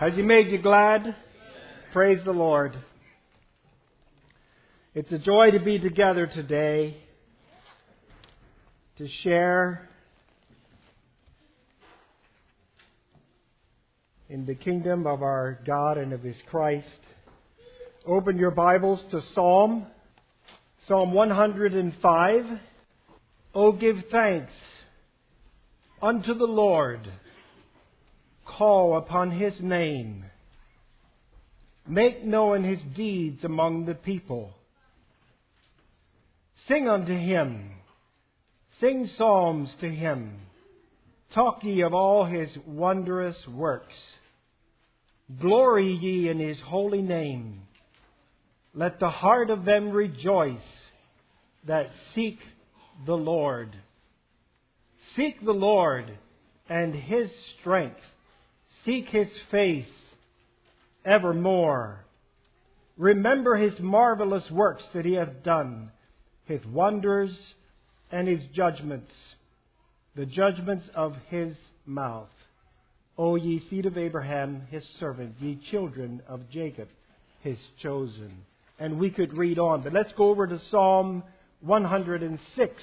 Has He made you glad? Praise the Lord. It's a joy to be together today to share in the kingdom of our God and of His Christ. Open your Bibles to Psalm 105. Oh, give thanks unto the Lord. Call upon His name. Make known His deeds among the people. Sing unto Him. Sing psalms to Him. Talk ye of all His wondrous works. Glory ye in His holy name. Let the heart of them rejoice that seek the Lord. Seek the Lord and His strength. Seek His face evermore. Remember His marvelous works that He hath done, His wonders and His judgments, the judgments of His mouth. O ye seed of Abraham, His servant, ye children of Jacob, His chosen. And we could read on, but let's go over to Psalm 106.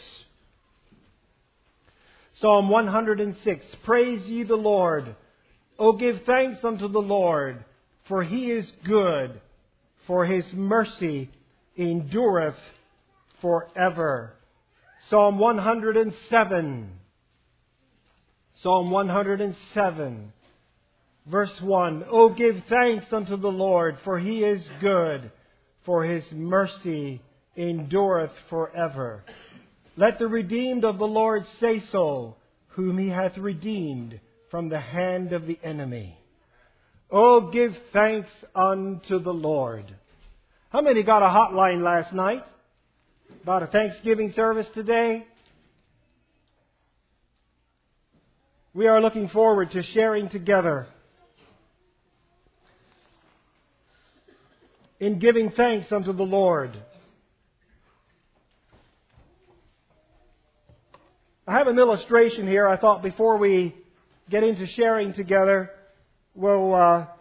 Psalm 106. Praise ye the Lord. O give thanks unto the Lord, for He is good, for His mercy endureth forever. Psalm 107. Psalm 107, verse 1. O give thanks unto the Lord, for He is good, for His mercy endureth forever. Let the redeemed of the Lord say so, whom He hath redeemed from the hand of the enemy. Oh, give thanks unto the Lord. How many got a hotline last night about a Thanksgiving service today? We are looking forward to sharing together in giving thanks unto the Lord. I have an illustration here. I thought before we get into sharing together, we'll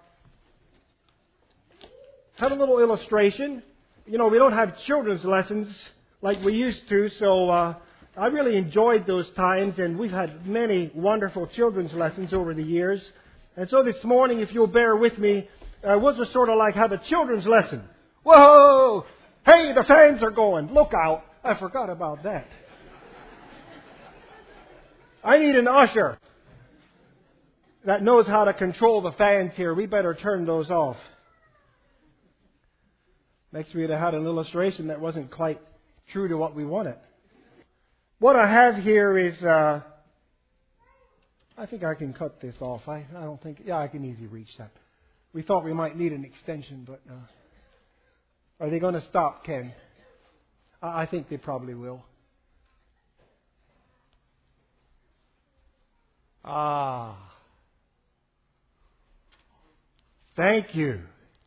have a little illustration. You know, we don't have children's lessons like we used to, so I really enjoyed those times, and we've had many wonderful children's lessons over the years. And so this morning, if you'll bear with me, we'll just sort of like have a children's lesson. Whoa! Hey, the fans are going. Look out. I forgot about that. I need an usher that knows how to control the fans here. We better turn those off. Next we'd have had an illustration that wasn't quite true to what we wanted. What I have here is, I think I can cut this off. I don't think, I can easily reach that. We thought we might need an extension, but are they going to stop, Ken? I think they probably will. Thank you.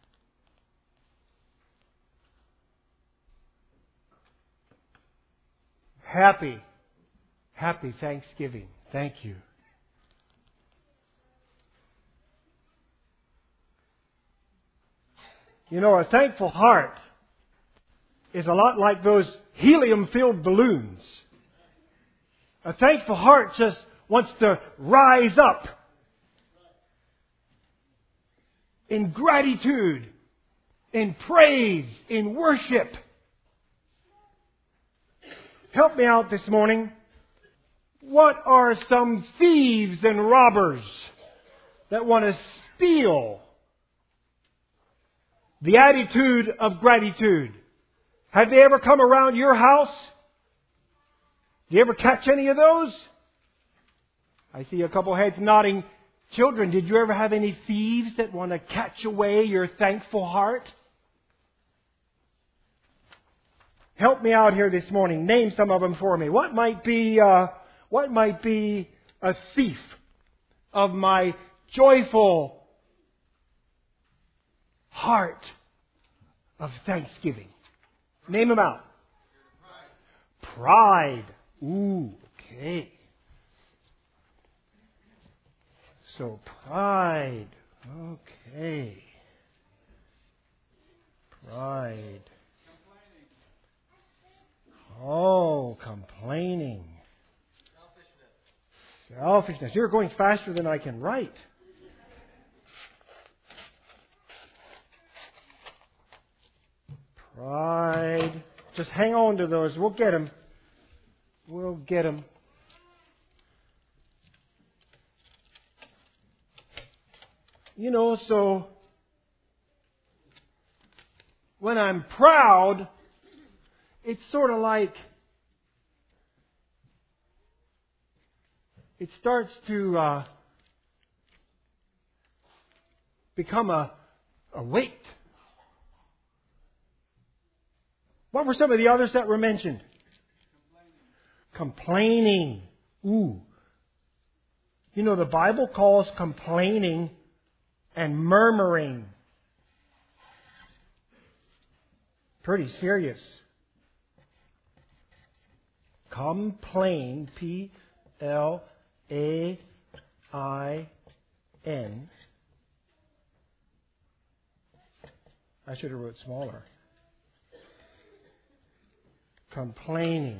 Happy Thanksgiving. Thank you. You know, a thankful heart is a lot like those helium-filled balloons. A thankful heart just wants to rise up in gratitude, in praise, in worship. Help me out this morning. What are some thieves and robbers that want to steal the attitude of gratitude? Have they ever come around your house? Do you ever catch any of those? I see a couple heads nodding. Children, did you ever have any thieves that want to catch away your thankful heart? Help me out here this morning. Name some of them for me. What might be a thief of my joyful heart of thanksgiving? Name them out. Pride. Ooh, okay. So pride. selfishness. You're going faster than I can write. Pride. Just hang on to those. We'll get them. We'll get them. You know, so when I'm proud, it's sort of like it starts to become a weight. What were some of the others that were mentioned? Complaining. Ooh. You know, the Bible calls complaining and murmuring pretty serious. Complain, P-L-A-I-N. I should have wrote smaller. Complaining.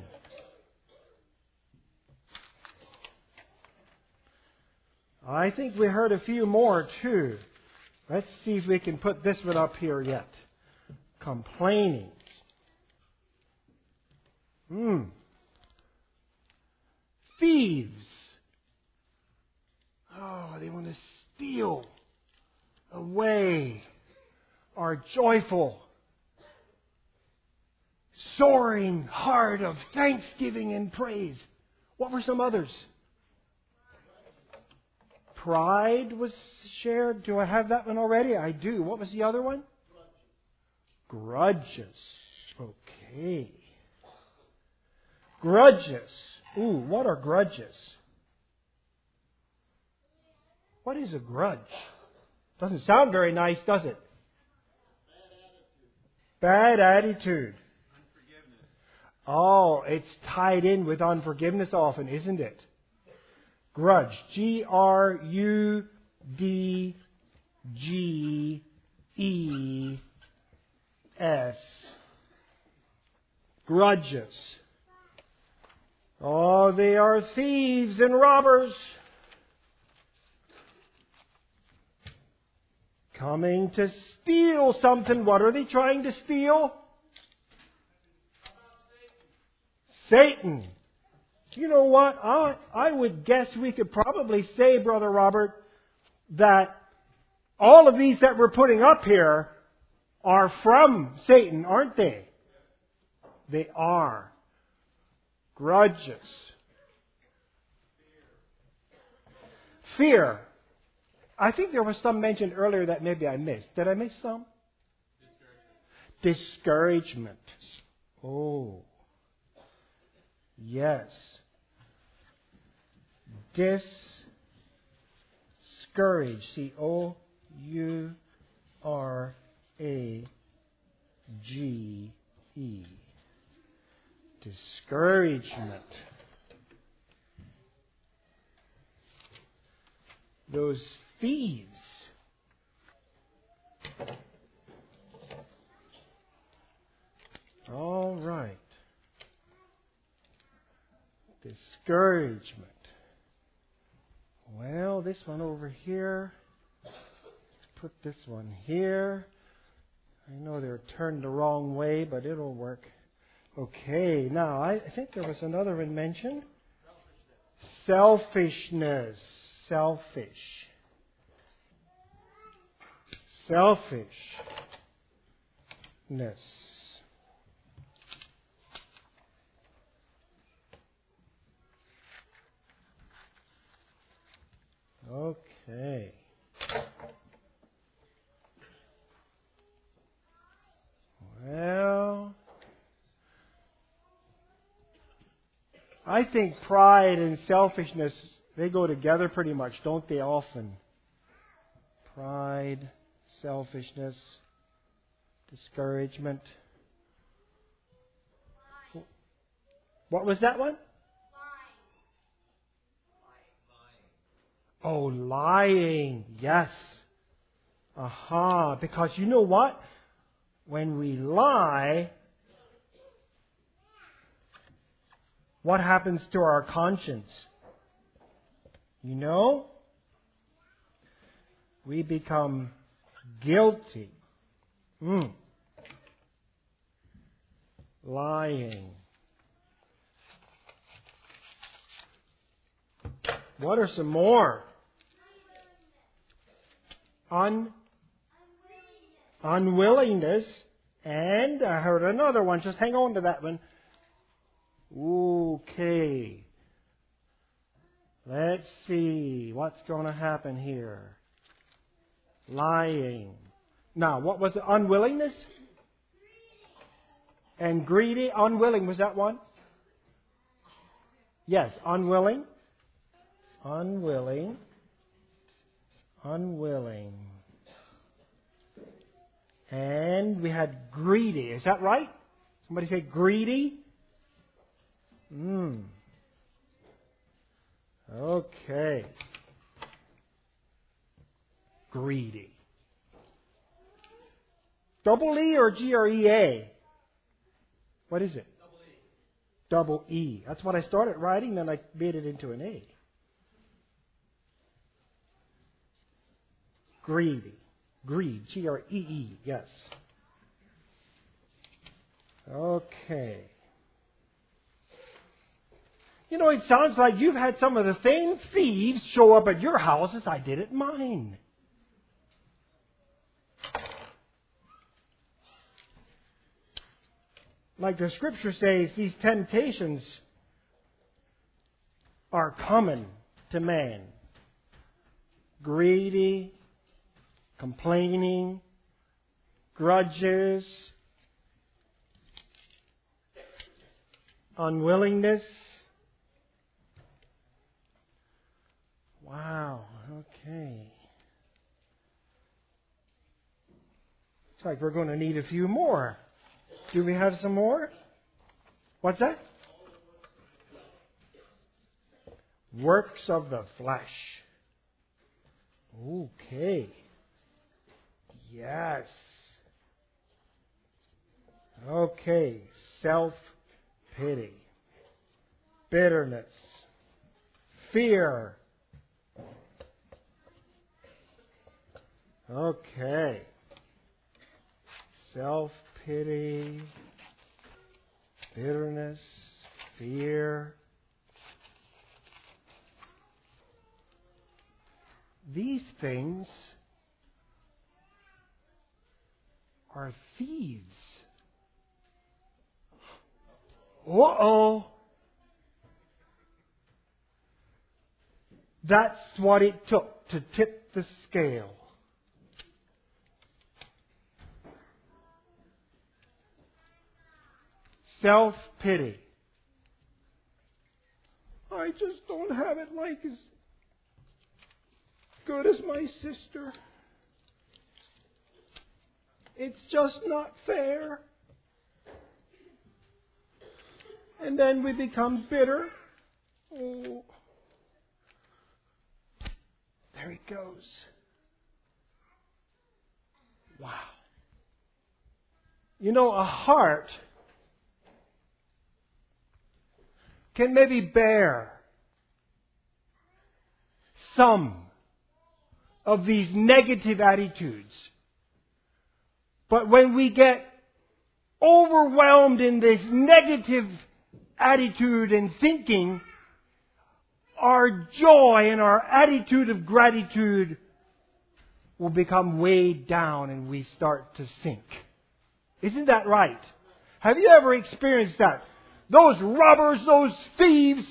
I think we heard a few more too. Let's see if we can put this one up here yet. Complaining. Thieves. Oh, they want to steal away our joyful, soaring heart of thanksgiving and praise. What were some others? Pride was shared. Do I have that one already? I do. What was the other one? Grudges. Okay. Grudges. Ooh, what are grudges? What is a grudge? Doesn't sound very nice, does it? Bad attitude. Unforgiveness. Oh, it's tied in with unforgiveness often, isn't it? Grudge. G-R-U-D-G-E-S. Grudges. Oh, they are thieves and robbers. Coming to steal something. What are they trying to steal? Satan. You know what? I would guess we could probably say, Brother Robert, that all of these that we're putting up here are from Satan, aren't they? They are. Grudges. Fear. I think there was some mentioned earlier that maybe I missed. Did I miss some? Discouragement. Oh. Yes. Discourage. C-O-U-R-A-G-E. Discouragement. Those thieves. All right. Discouragement. Well, this one over here. Let's put this one here. I know they're turned the wrong way, but it'll work. Okay, now I think there was another one mentioned. Selfishness. Selfish. Selfishness. Okay. Well, I think pride and selfishness, they go together pretty much, don't they, often? Pride, selfishness, discouragement. What was that one? Oh, lying. Yes. Aha. Because you know what? When we lie, what happens to our conscience? You know, we become guilty. Lying. What are some more? Unwillingness. And I heard another one. Just hang on to that one. Okay. Let's see what's going to happen here. Lying. Now, what was it? Unwillingness? And greedy. Unwilling, was that one? Yes, unwilling. Unwilling. And we had greedy. Is that right? Somebody say greedy? Okay. Greedy. Double E or G-R-E-A? What is it? Double E. That's what I started writing, then I made it into an A. Greedy. Greed. G-R-E-E. Yes. Okay. You know, it sounds like you've had some of the same thieves show up at your house as I did at mine. Like the Scripture says, these temptations are common to man. Greedy, complaining, grudges, unwillingness. Wow, okay. Looks like we're going to need a few more. Do we have some more? What's that? Works of the flesh. Okay. Yes. Okay. Self-pity. Bitterness. Fear. Okay. Self-pity. Bitterness. Fear. These things are thieves. Uh-oh. That's what it took to tip the scale. Self-pity. I just don't have it like as good as my sister. It's just not fair. And then we become bitter. Oh, there he goes. Wow. You know, a heart can maybe bear some of these negative attitudes. But when we get overwhelmed in this negative attitude and thinking, our joy and our attitude of gratitude will become weighed down and we start to sink. Isn't that right? Have you ever experienced that? Those robbers, those thieves.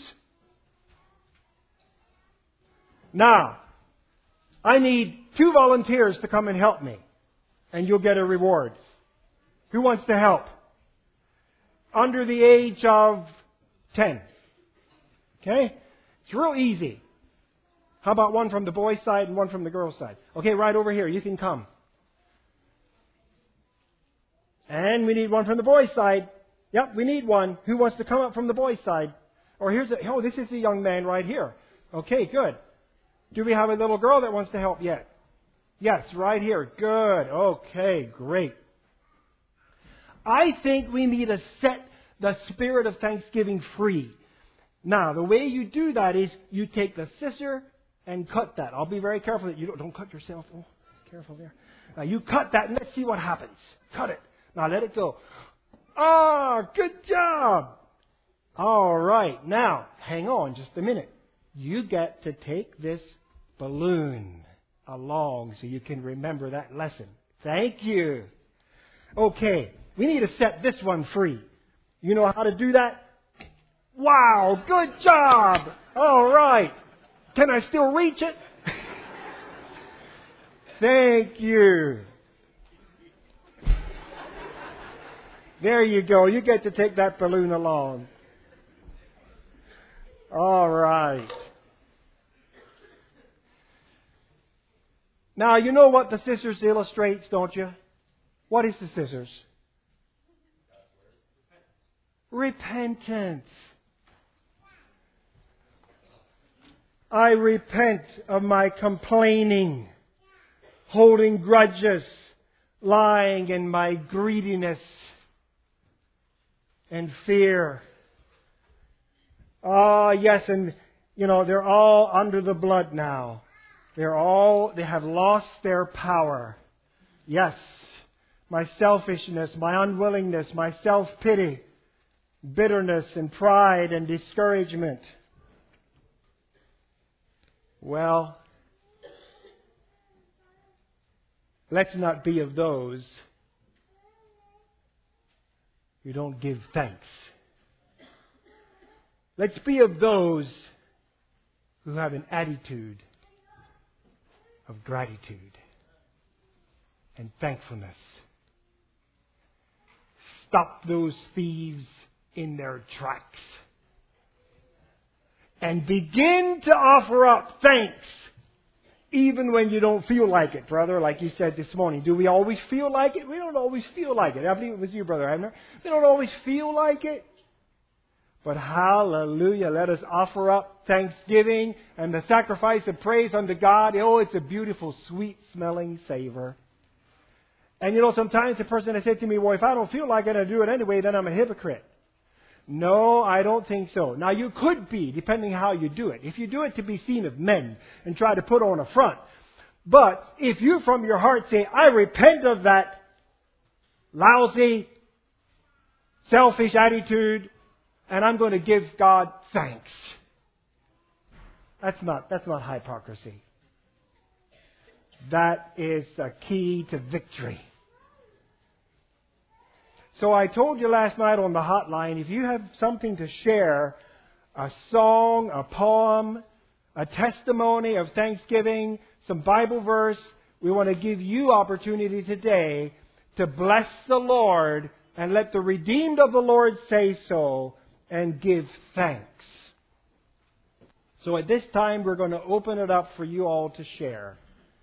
Now, I need 2 volunteers to come and help me. And you'll get a reward. Who wants to help? Under the age of 10. Okay? It's real easy. How about one from the boys' side and one from the girls' side? Okay, right over here. You can come. And we need one from the boys' side. Yep, we need one. Who wants to come up from the boys' side? Or this is the young man right here. Okay, good. Do we have a little girl that wants to help yet? Yes, right here. Good. Okay, great. I think we need to set the spirit of thanksgiving free. Now, the way you do that is you take the scissor and cut that. I'll be very careful that you don't cut yourself. Oh, careful there. You cut that and let's see what happens. Cut it. Now let it go. Ah, good job. All right. Now, hang on just a minute. You get to take this balloon along so you can remember that lesson. Thank you. Okay. We need to set this one free. You know how to do that? Wow. Good job. All right. Can I still reach it? Thank you. There you go. You get to take that balloon along. All right. Now, you know what the scissors illustrates, don't you? What is the scissors? Repentance. I repent of my complaining, holding grudges, lying in my greediness and fear. Ah, yes, and they're all under the blood now. They have lost their power. Yes, my selfishness, my unwillingness, my self-pity, bitterness and pride and discouragement. Well, let's not be of those who don't give thanks. Let's be of those who have an attitude of gratitude and thankfulness. Stop those thieves in their tracks and begin to offer up thanks even when you don't feel like it, brother, like you said this morning. Do we always feel like it? We don't always feel like it. I believe it was you, Brother Abner. We don't always feel like it. But hallelujah, let us offer up thanksgiving and the sacrifice of praise unto God. Oh, it's a beautiful, sweet-smelling savor. And sometimes the person has said to me, well, if I don't feel like it, I do it anyway, then I'm a hypocrite. No, I don't think so. Now, you could be, depending how you do it. If you do it to be seen of men and try to put on a front. But if you from your heart say, I repent of that lousy, selfish attitude, and I'm going to give God thanks. That's not hypocrisy. That is the key to victory. So I told you last night on the hotline, if you have something to share, a song, a poem, a testimony of thanksgiving, some Bible verse, we want to give you opportunity today to bless the Lord and let the redeemed of the Lord say so and give thanks. So at this time, we're going to open it up for you all to share.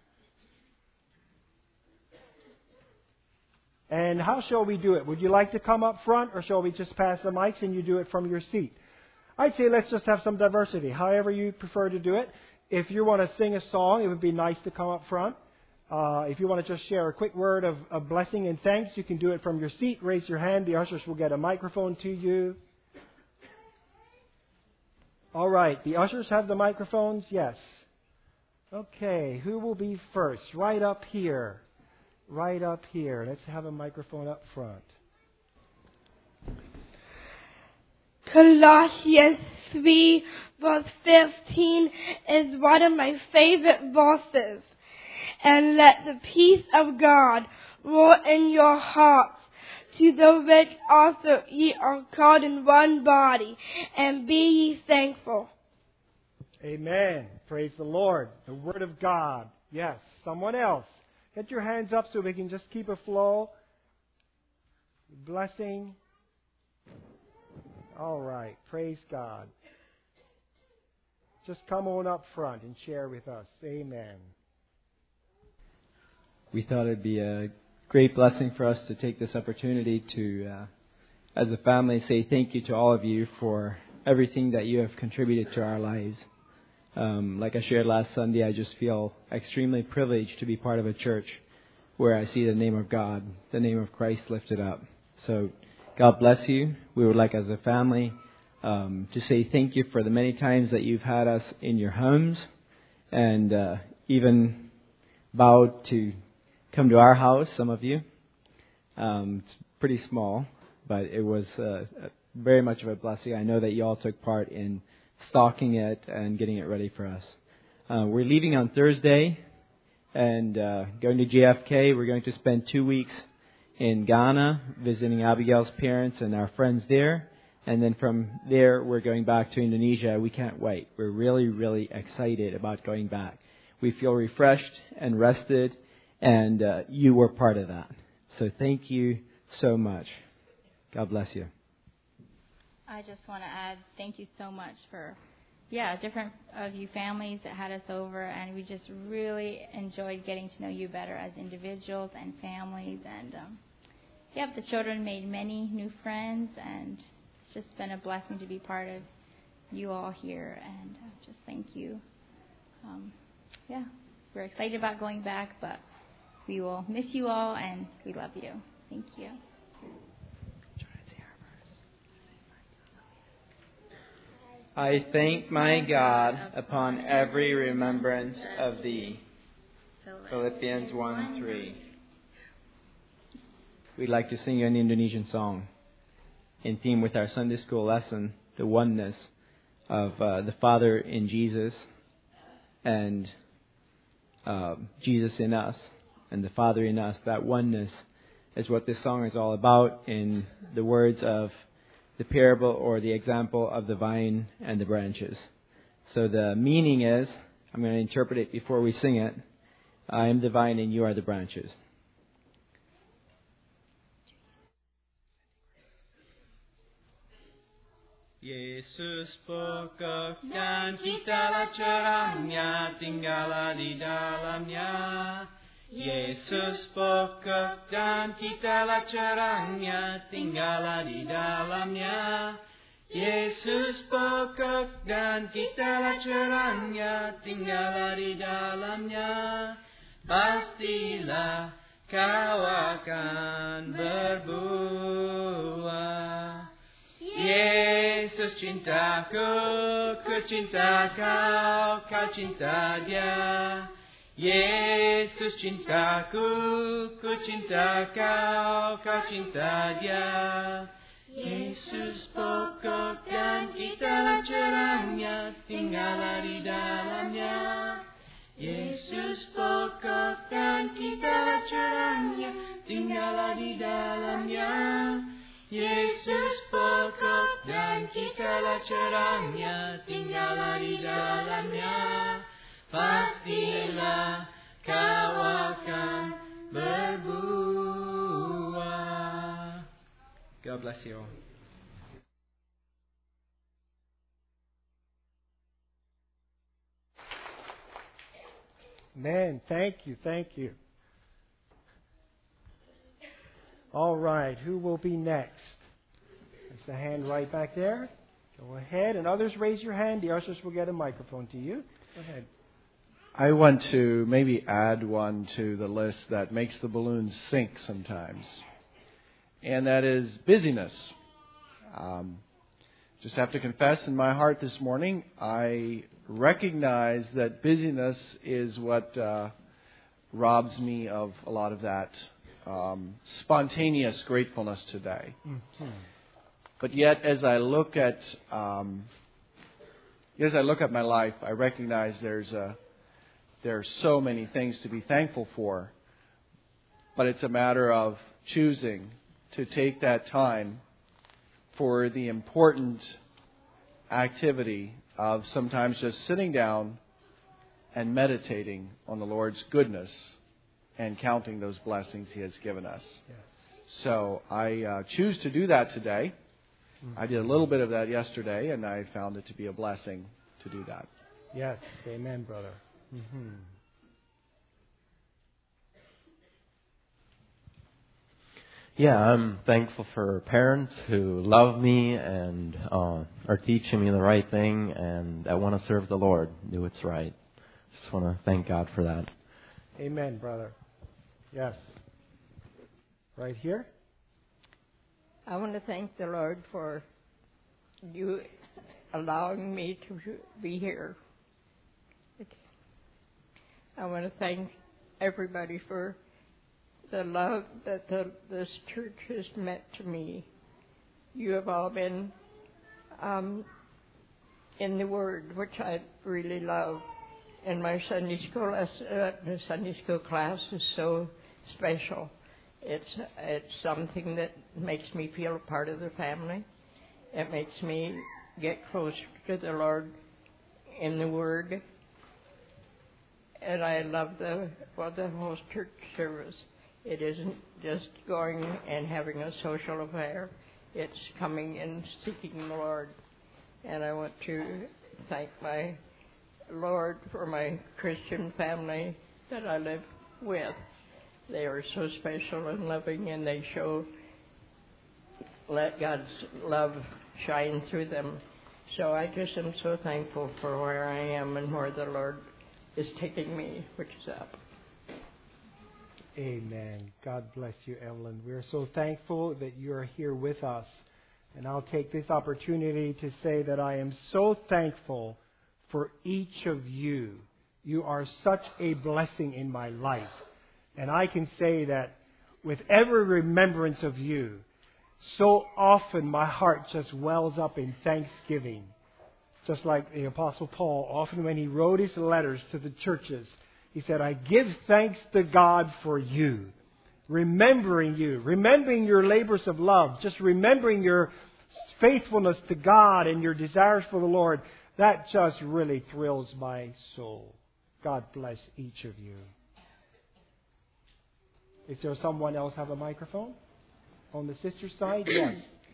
And how shall we do it? Would you like to come up front, or shall we just pass the mics and you do it from your seat? I'd say let's just have some diversity, however you prefer to do it. If you want to sing a song, it would be nice to come up front. If you want to just share a quick word of blessing and thanks, you can do it from your seat. Raise your hand. The ushers will get a microphone to you. All right. The ushers have the microphones? Yes. Okay. Who will be first? Right up here. Right up here. Let's have a microphone up front. Colossians 3 verse 15 is one of my favorite verses. And let the peace of God rule in your hearts, to the which also ye are called in one body, and be ye thankful. Amen. Praise the Lord. The Word of God. Yes. Someone else. Get your hands up so we can just keep a flow. Blessing. All right. Praise God. Just come on up front and share with us. Amen. We thought it'd be a great blessing for us to take this opportunity to, as a family, say thank you to all of you for everything that you have contributed to our lives. Like I shared last Sunday, I just feel extremely privileged to be part of a church where I see the name of God, the name of Christ lifted up. So God bless you. We would like as a family to say thank you for the many times that you've had us in your homes and even vowed to come to our house, some of you. It's pretty small, but it was very much of a blessing. I know that you all took part in stocking it and getting it ready for us. We're leaving on Thursday and going to JFK. We're going to spend 2 weeks in Ghana visiting Abigail's parents and our friends there. And then from there, we're going back to Indonesia. We can't wait. We're really, really excited about going back. We feel refreshed and rested, and you were part of that. So thank you so much. God bless you. I just want to add thank you so much for, different of you families that had us over, and we just really enjoyed getting to know you better as individuals and families. And, the children made many new friends, and it's just been a blessing to be part of you all here, and just thank you. We're excited about going back, but we will miss you all, and we love you. Thank you. I thank my God upon every remembrance of thee. Philippians 1:3. We'd like to sing you an Indonesian song in theme with our Sunday school lesson, the oneness of the Father in Jesus and Jesus in us and the Father in us. That oneness is what this song is all about, in the words of the parable or the example of the vine and the branches. So the meaning is, I'm going to interpret it before we sing it. I am the vine and you are the branches. Yesus pokok dan kitalah cerahnya, tinggallah di dalamnya. Yesus pokok dan kitalah cerahnya, tinggallah di dalamnya. Yesus pokok dan kitalah cerahnya, tinggallah di dalamnya. Pastilah kau akan berbuah. Yesus cintaku, ku cinta kau, kau cinta dia. Yesus cintaku, ku cinta kau, kau cinta dia. Yesus pokok dan kitalah cerahnya, tinggallah di dalamnya. Yesus pokok dan kitalah cerahnya, tinggallah di dalamnya. Yesus pokok dan kitalah cerahnya, tinggallah di dalamnya. Pastilah kau akan berbuah. God bless you all. Man, thank you. All right, who will be next? There's the hand right back there. Go ahead, and others raise your hand. The ushers will get a microphone to you. Go ahead. I want to maybe add one to the list that makes the balloons sink sometimes, and that is busyness. Just have to confess, in my heart this morning, I recognize that busyness is what robs me of a lot of that spontaneous gratefulness today. Mm-hmm. But yet, as I look at my life, I recognize there are so many things to be thankful for. But it's a matter of choosing to take that time for the important activity of sometimes just sitting down and meditating on the Lord's goodness and counting those blessings He has given us. Yes. So I choose to do that today. Mm-hmm. I did a little bit of that yesterday, and I found it to be a blessing to do that. Yes, amen, brother. Mm-hmm. Yeah, I'm thankful for parents who love me and are teaching me the right thing, and I want to serve the Lord, do what's right. Just want to thank God for that. Amen, brother. Yes. Right here. I want to thank the Lord for you allowing me to be here. I want to thank everybody for the love that this church has meant to me. You have all been in the Word, which I really love. And my Sunday school class is so special. It's something that makes me feel a part of the family. It makes me get closer to the Lord in the Word. And I love the whole church service. It isn't just going and having a social affair. It's coming and seeking the Lord. And I want to thank my Lord for my Christian family that I live with. They are so special and loving, and they let God's love shine through them. So I just am so thankful for where I am and where the Lord is taking me, which is up. Amen. God bless you, Evelyn. We are so thankful that you are here with us. And I'll take this opportunity to say that I am so thankful for each of you. You are such a blessing in my life. And I can say that with every remembrance of you, so often my heart just wells up in thanksgiving. Just like the Apostle Paul, often when he wrote his letters to the churches, he said, I give thanks to God for you. Remembering you, remembering your labors of love, just remembering your faithfulness to God and your desires for the Lord. That just really thrills my soul. God bless each of you. Is there someone else have a microphone? On the sister's side? Yes.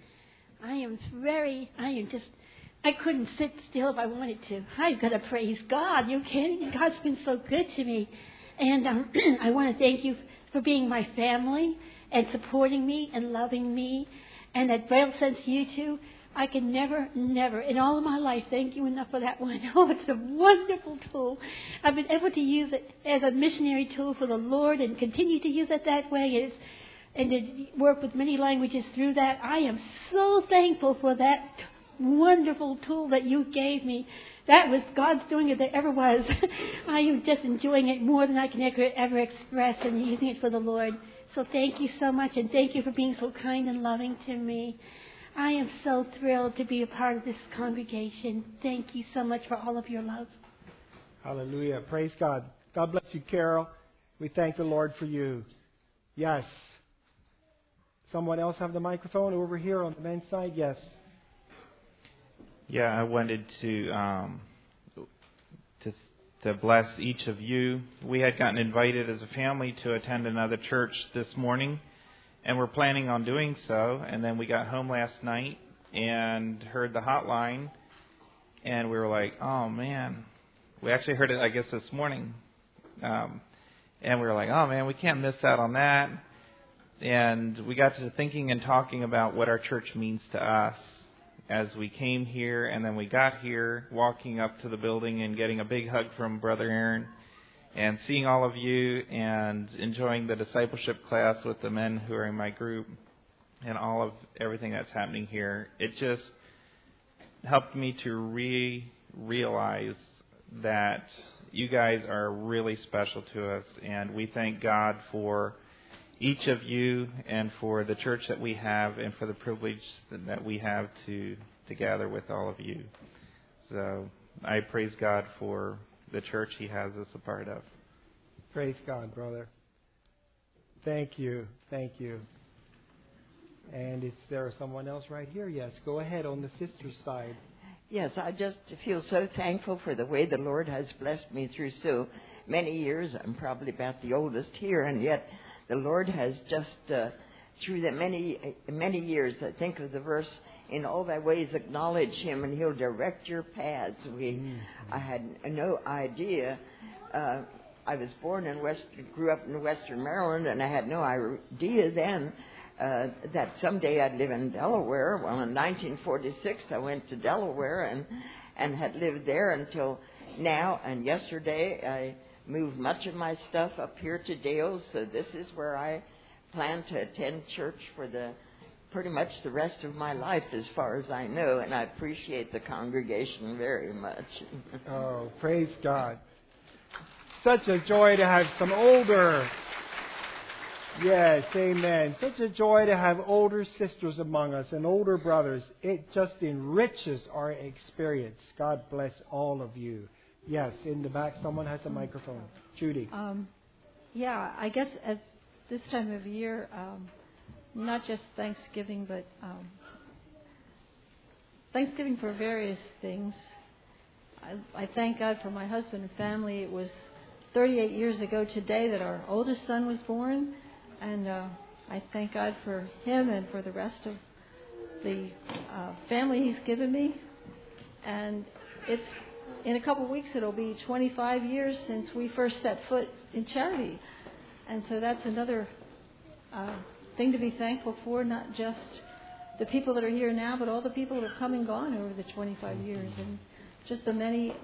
I couldn't sit still if I wanted to. I've got to praise God. You kidding? God's been so good to me. And I want to thank you for being my family and supporting me and loving me. And that Braille sense you too. I can never in all of my life thank you enough for that one. Oh, it's a wonderful tool. I've been able to use it as a missionary tool for the Lord and continue to use it that way and to work with many languages through that. I am so thankful for that wonderful tool that you gave me. That was God's doing if there ever was. I am just enjoying it more than I can ever express and using it for the Lord. So thank you so much, and thank you for being so kind and loving to me. I am so thrilled to be a part of this congregation. Thank you so much for all of your love. Hallelujah. Praise God. God bless you, Carol. We thank the Lord for you. Yes. Someone else have the microphone over here on the men's side? Yes. Yeah, I wanted to bless each of you. We had gotten invited as a family to attend another church this morning, and we're planning on doing so. And then we got home last night and heard the hotline, and we were like, oh, man. We actually heard it, I guess, this morning. And we were like, oh, man, we can't miss out on that. And we got to thinking and talking about what our church means to us as we came here, and then we got here, walking up to the building and getting a big hug from Brother Aaron, and seeing all of you and enjoying the discipleship class with the men who are in my group and all of everything that's happening here. It just helped me to realize that you guys are really special to us, and we thank God for each of you and for the church that we have and for the privilege that we have to gather with all of you. So I praise God for the church He has us a part of. Praise God, brother. Thank you. Thank you. And is there someone else right here? Yes, go ahead on the sister's side. Yes, I just feel so thankful for the way the Lord has blessed me through so many years. I'm probably about the oldest here, and yet the Lord has just, through the many years, I think of the verse, in all thy ways acknowledge Him and He'll direct your paths. I had no idea. I was grew up in Western Maryland, and I had no idea then that someday I'd live in Delaware. Well, in 1946, I went to Delaware and had lived there until now. And yesterday, I moved much of my stuff up here to Dales, so this is where I plan to attend church for pretty much the rest of my life, as far as I know, and I appreciate the congregation very much. Oh, praise God. such a joy to have some older. Yes, amen. Such a joy to have older sisters among us and older brothers. It just enriches our experience. God bless all of you. Yes, in the back, someone has a microphone. Judy. Yeah, I guess at this time of year, not just Thanksgiving, but Thanksgiving for various things. I thank God for my husband and family. It was 38 years ago today that our oldest son was born, and I thank God for him and for the rest of the family He's given me. And it's in a couple of weeks it'll be 25 years since we first set foot in Charity, and so that's another thing to be thankful for. Not just the people that are here now, but all the people that have come and gone over the 25 years, and just the many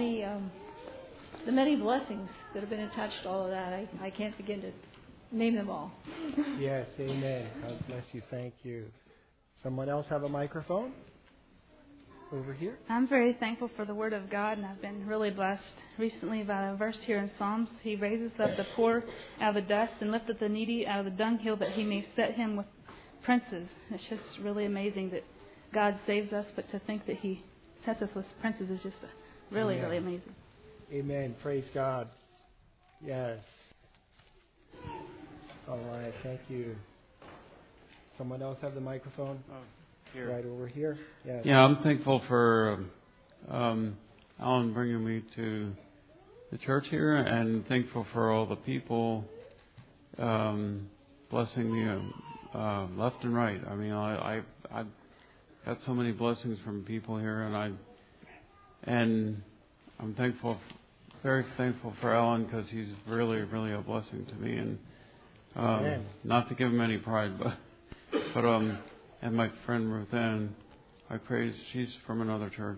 blessings that have been attached to all of that. I can't begin to name them all. Yes, amen. God bless you. Thank you. Someone else have a microphone? Over here. I'm very thankful for the Word of God, and I've been really blessed recently by a verse here in Psalms. He raises up the poor out of the dust and lifteth the needy out of the dunghill, that He may set him with princes. It's just really amazing that God saves us, but to think that He sets us with princes is just really, really amazing. Amen. Praise God. Yes. All right. Thank you. Someone else have the microphone? Here. Right over here. Yes. Yeah, I'm thankful for Alan bringing me to the church here, and thankful for all the people blessing me left and right. I mean, I've got so many blessings from people here, and I'm thankful, very thankful for Alan, because he's really, really a blessing to me. And not to give him any pride, but and my friend Ruth Ann, she's from another church.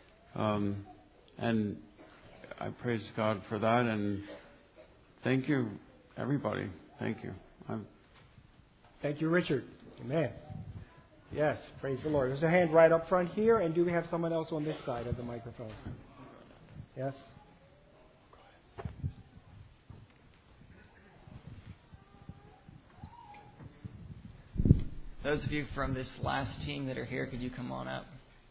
And I praise God for that, and thank you, everybody. Thank you. Thank you, Richard. Amen. Yes, praise the Lord. There's a hand right up front here, and do we have someone else on this side of the microphone? Yes? Those of you from this last team that are here, could you come on up?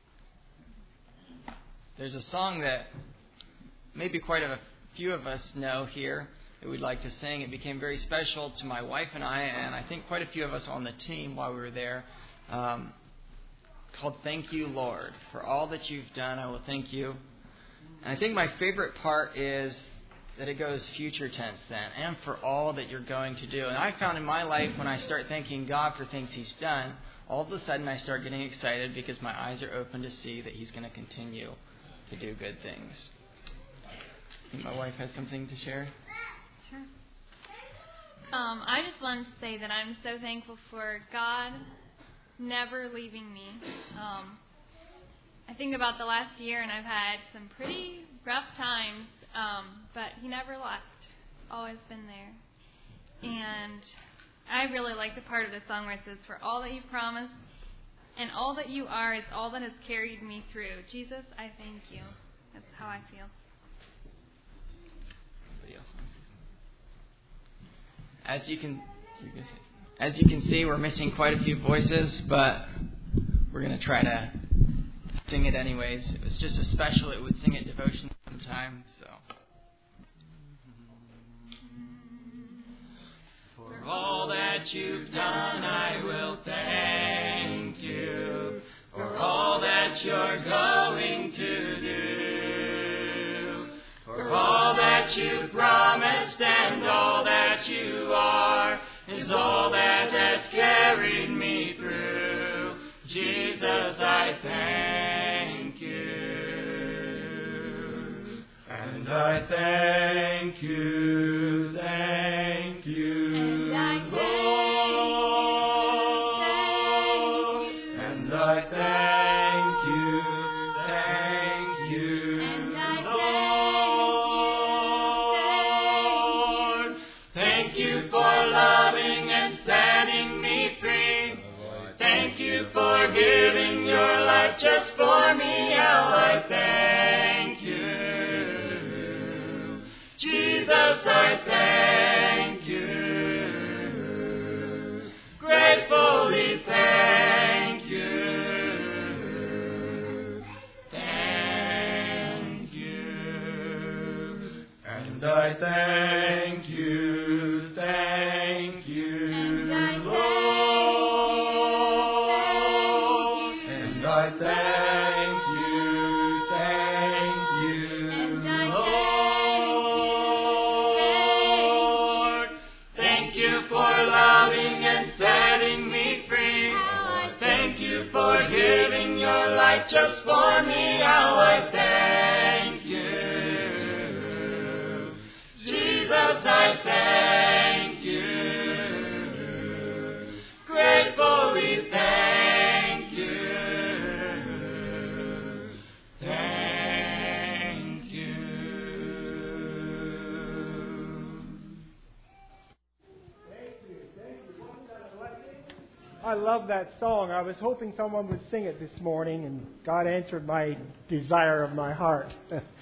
There's a song that maybe quite a few of us know here that we'd like to sing. It became very special to my wife and I think quite a few of us on the team while we were there, called Thank You, Lord. For all that you've done, I will thank you. And I think my favorite part is that it goes future tense then, and for all that you're going to do. And I found in my life, when I start thanking God for things He's done, all of a sudden I start getting excited because my eyes are open to see that He's going to continue to do good things. I think my wife has something to share. Sure. I just wanted to say that I'm so thankful for God never leaving me. I think about the last year, and I've had some pretty rough times. But He never left, always been there. And I really like the part of the song where it says, for all that you promised and all that you are is all that has carried me through. Jesus, I thank you. That's how I feel. As you can see, we're missing quite a few voices, but we're going to try to sing it anyways. It was just a special. It would sing at devotion sometime, so. For all that you've done, I will thank you. For all that you're going to do. For all that you promised and all that you are is all that has carried me through. Jesus, I thank you. And I thank you, thank you, Lord. And I thank you, Lord. Thank you for loving and setting me free. Thank you for giving your life just for me. How I thank you, Jesus. you for loving and setting me free. How I thank you for giving your life just for me. How I thank you. Jesus, I thank you. Gratefully thank you. Thank you. I love that song. I was hoping someone would sing it this morning, and God answered my desire of my heart.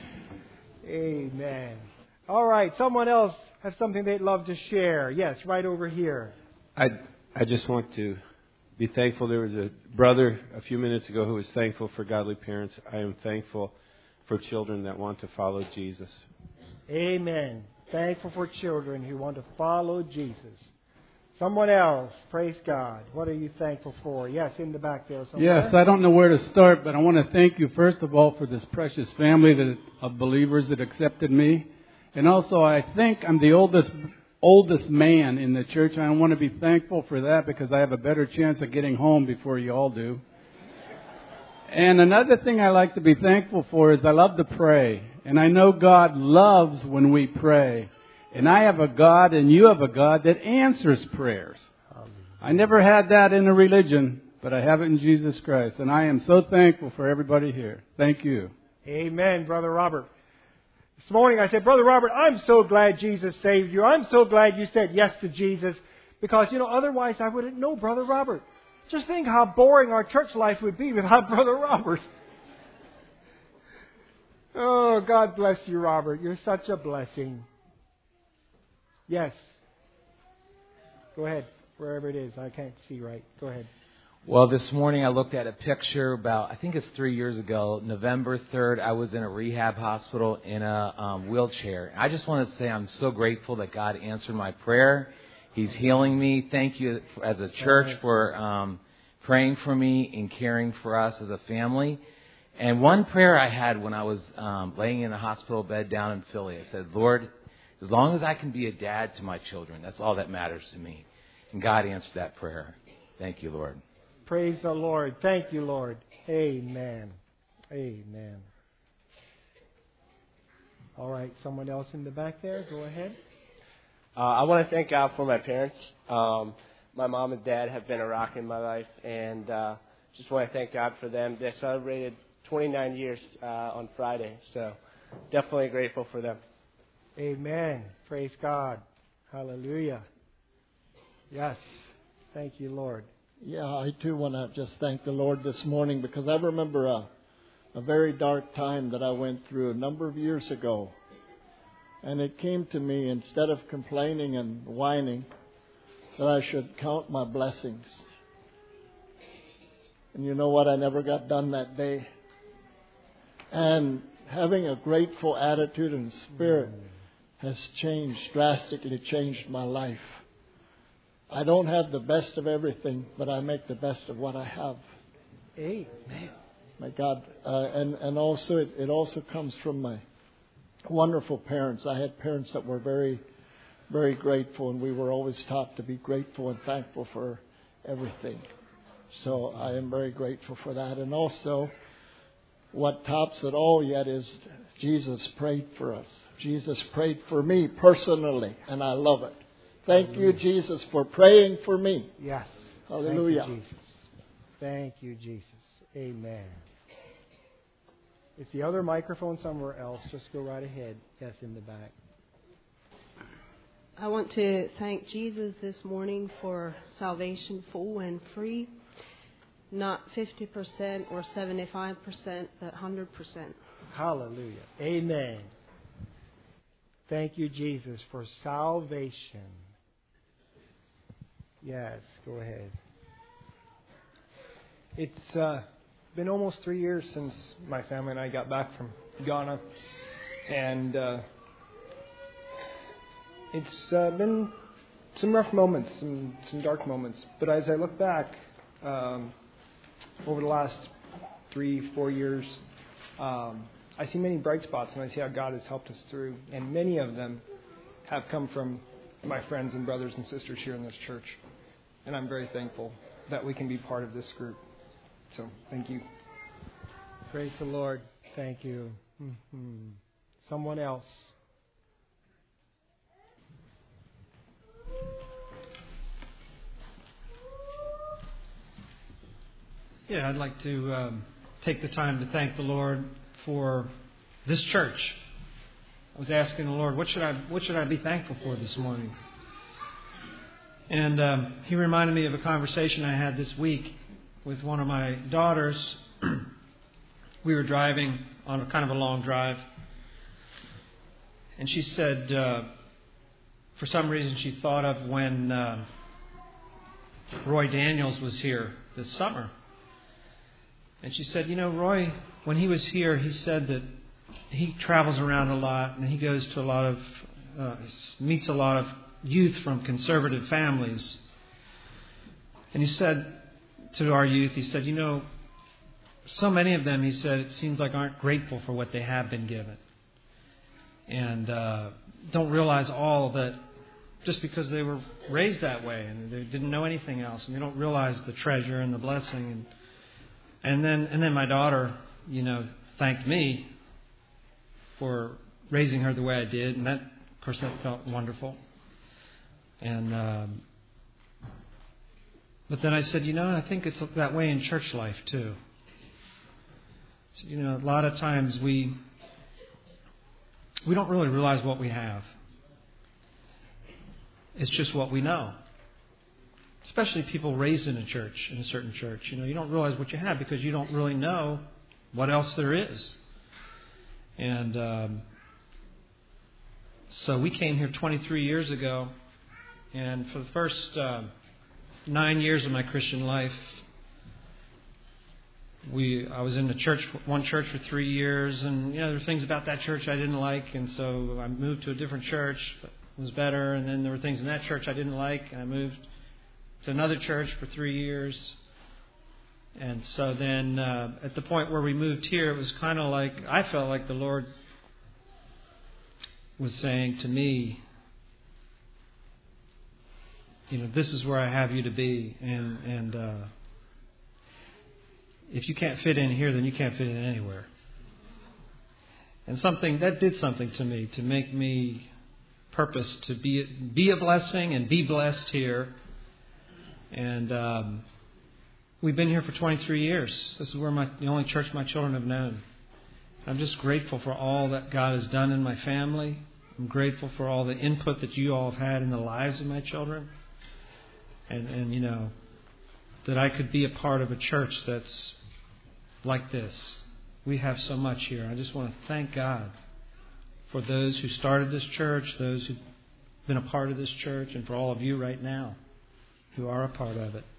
Amen. All right, someone else has something they'd love to share. Yes, right over here. I just want to be thankful. There was a brother a few minutes ago who was thankful for godly parents. I am thankful for children that want to follow Jesus. Amen. Thankful for children who want to follow Jesus. Someone else, praise God. What are you thankful for? Yes, in the back there. Somewhere. Yes, I don't know where to start, but I want to thank you first of all for this precious family of believers that accepted me. And also I think I'm the oldest man in the church. I want to be thankful for that because I have a better chance of getting home before you all do. And another thing I like to be thankful for is I love to pray. And I know God loves when we pray. And I have a God and you have a God that answers prayers. I never had that in a religion, but I have it in Jesus Christ. And I am so thankful for everybody here. Thank you. Amen, Brother Robert. This morning I said, Brother Robert, I'm so glad Jesus saved you. I'm so glad you said yes to Jesus. Because, otherwise I wouldn't know Brother Robert. Just think how boring our church life would be without Brother Robert. Oh, God bless you, Robert. You're such a blessing. Yes. Go ahead. Wherever it is. I can't see right. Go ahead. Well, this morning I looked at a picture about, I think it's 3 years ago, November 3rd, I was in a rehab hospital in a wheelchair. I just want to say I'm so grateful that God answered my prayer. He's healing me. Thank you as a church for praying for me and caring for us as a family. And one prayer I had when I was laying in a hospital bed down in Philly, I said, Lord, as long as I can be a dad to my children, that's all that matters to me. And God answered that prayer. Thank you, Lord. Praise the Lord. Thank you, Lord. Amen. Amen. All right, someone else in the back there. Go ahead. I want to thank God for my parents. My mom and dad have been a rock in my life, and just want to thank God for them. They celebrated 29 years on Friday, so definitely grateful for them. Amen. Praise God. Hallelujah. Yes. Thank you, Lord. Yeah, I too want to just thank the Lord this morning because I remember a very dark time that I went through a number of years ago. And it came to me, instead of complaining and whining, that I should count my blessings. And you know what? I never got done that day. And having a grateful attitude and spirit has drastically changed my life. I don't have the best of everything, but I make the best of what I have. Amen. My God. And also, it also comes from my wonderful parents. I had parents that were very, very grateful, and we were always taught to be grateful and thankful for everything. So I am very grateful for that. And also, what tops it all yet is Jesus prayed for us. Jesus prayed for me personally, and I love it. Thank you, Jesus, for praying for me. Yes. Hallelujah. Thank you, Jesus. Thank you, Jesus. Amen. Is the other microphone somewhere else? Just go right ahead. Yes, in the back. I want to thank Jesus this morning for salvation full and free. Not 50% or 75%, but 100%. Hallelujah. Amen. Thank you, Jesus, for salvation. Yes, go ahead. It's been almost 3 years since my family and I got back from Ghana. And it's been some rough moments, some dark moments. But as I look back over the last 3-4 years, I see many bright spots, and I see how God has helped us through. And many of them have come from my friends and brothers and sisters here in this church. And I'm very thankful that we can be part of this group. So, thank you. Praise the Lord. Thank you. Mm-hmm. Someone else. Yeah, I'd like to take the time to thank the Lord for this church. I was asking the Lord, what should I be thankful for this morning? And He reminded me of a conversation I had this week with one of my daughters. We were driving on kind of a long drive, and she said, for some reason, she thought of when Roy Daniels was here this summer. And she said, Roy, when he was here, he said that he travels around a lot and he goes to a lot of, meets a lot of youth from conservative families. And he said to our youth, he said, so many of them, he said, it seems like aren't grateful for what they have been given. And don't realize all that just because they were raised that way and they didn't know anything else. And they don't realize the treasure and the blessing. And then my daughter, thanked me for raising her the way I did. And that, of course, that felt wonderful. And but then I said, I think it's that way in church life too. So, a lot of times we don't really realize what we have. It's just what we know. Especially people raised in a church, in a certain church. You don't realize what you have because you don't really know what else there is. And so we came here 23 years ago. And for the first 9 years of my Christian life, I was in one church for 3 years. And, there were things about that church I didn't like. And so I moved to a different church that was better. And then there were things in that church I didn't like. And I moved to another church for 3 years. And so then at the point where we moved here, it was kind of like, I felt like the Lord was saying to me, this is where I have you to be. And if you can't fit in here, then you can't fit in anywhere. And that did something to me, to make me purpose to be a blessing and be blessed here. And we've been here for 23 years. This is the only church my children have known. I'm just grateful for all that God has done in my family. I'm grateful for all the input that you all have had in the lives of my children. And that I could be a part of a church that's like this. We have so much here. I just want to thank God for those who started this church, those who've been a part of this church, and for all of you right now who are a part of it.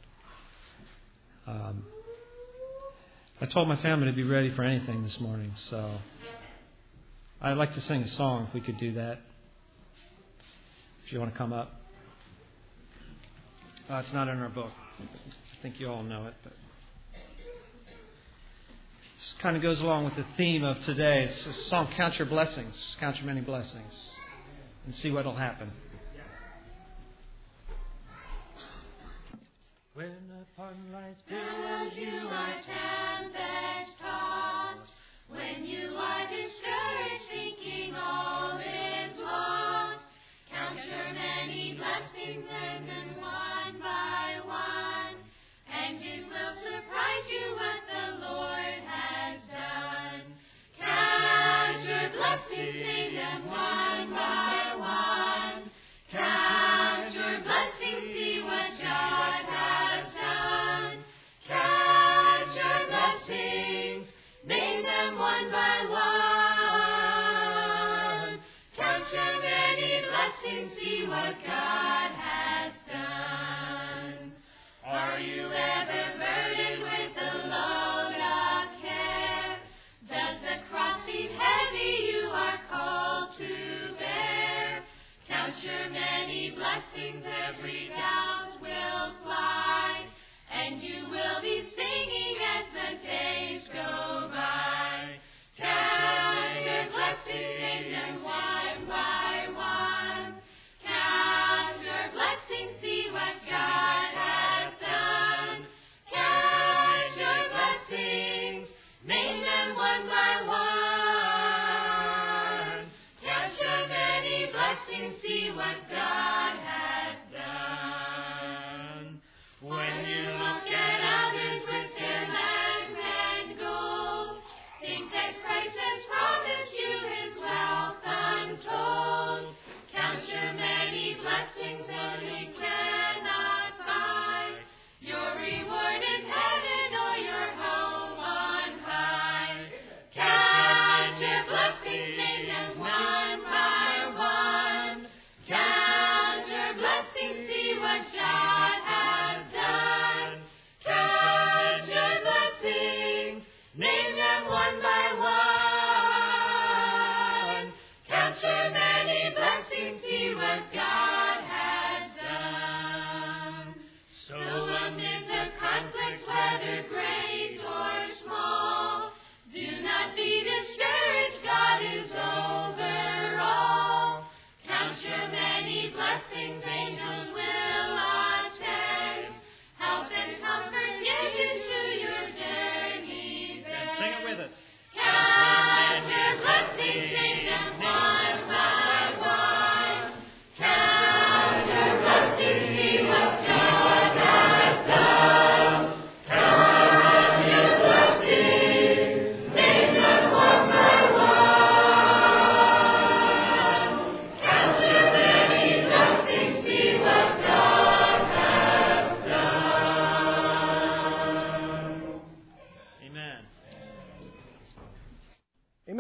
I told my family to be ready for anything this morning, so I'd like to sing a song if we could do that. If you want to come up. It's not in our book. I think you all know it. But this kind of goes along with the theme of today. It's a song, Count Your Blessings. Count your many blessings. And see what will happen. When upon life's billows you are tempest-tossed, when you are discouraged thinking all is lost, count your many blessings and then one by one, and His will surprise you what the Lord has done. Count your blessings, name them one by one. Count your blessings, see what God has done. Count your blessings, name them one by one. Count your many blessings, see what God has done. Are you ever burdened with the load of care? Does the cross seem heavy? You are called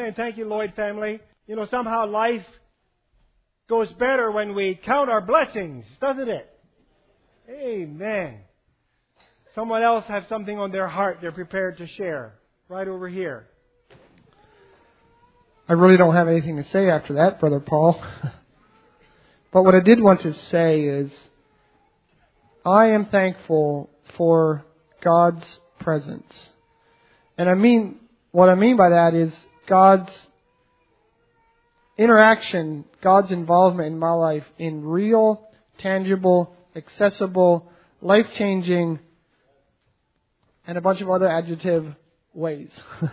Amen. Thank you, Lloyd family. You know, somehow life goes better when we count our blessings, doesn't it? Amen. Someone else has something on their heart they're prepared to share. Right over here. I really don't have anything to say after that, Brother Paul. But what I did want to say is, I am thankful for God's presence. And what I mean by that is God's interaction, God's involvement in my life in real, tangible, accessible, life-changing, and a bunch of other adjective ways.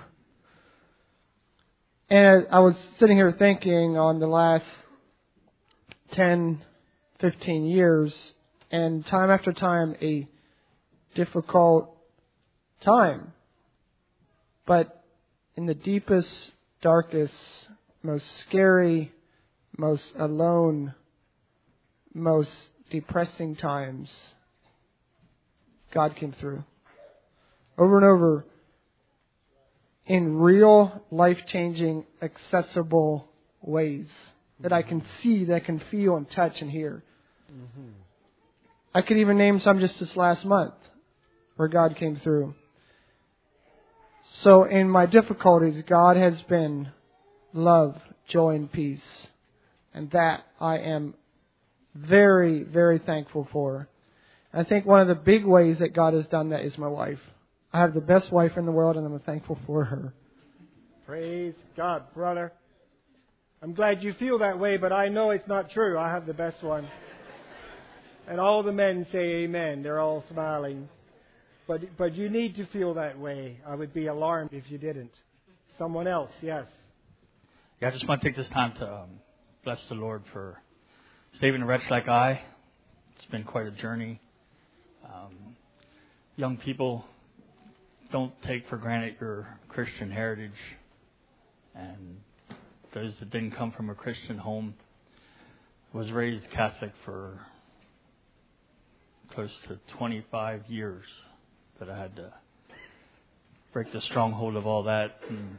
And I was sitting here thinking on the last 10, 15 years, and time after time, a difficult time. But in the deepest, darkest, most scary, most alone, most depressing times, God came through. Over and over, in real, life-changing, accessible ways that I can see, that I can feel and touch and hear. Mm-hmm. I could even name some just this last month where God came through. So in my difficulties, God has been love, joy, and peace. And that I am very, very thankful for. I think one of the big ways that God has done that is my wife. I have the best wife in the world, and I'm thankful for her. Praise God, brother. I'm glad you feel that way, but I know it's not true. I have the best one. And all the men say amen. They're all smiling. But you need to feel that way. I would be alarmed if you didn't. Someone else, yes. Yeah, I just want to take this time to bless the Lord for saving a wretch like I. It's been quite a journey. Young people, don't take for granted your Christian heritage. And those that didn't come from a Christian home, was raised Catholic for close to 25 years, that I had to break the stronghold of all that. And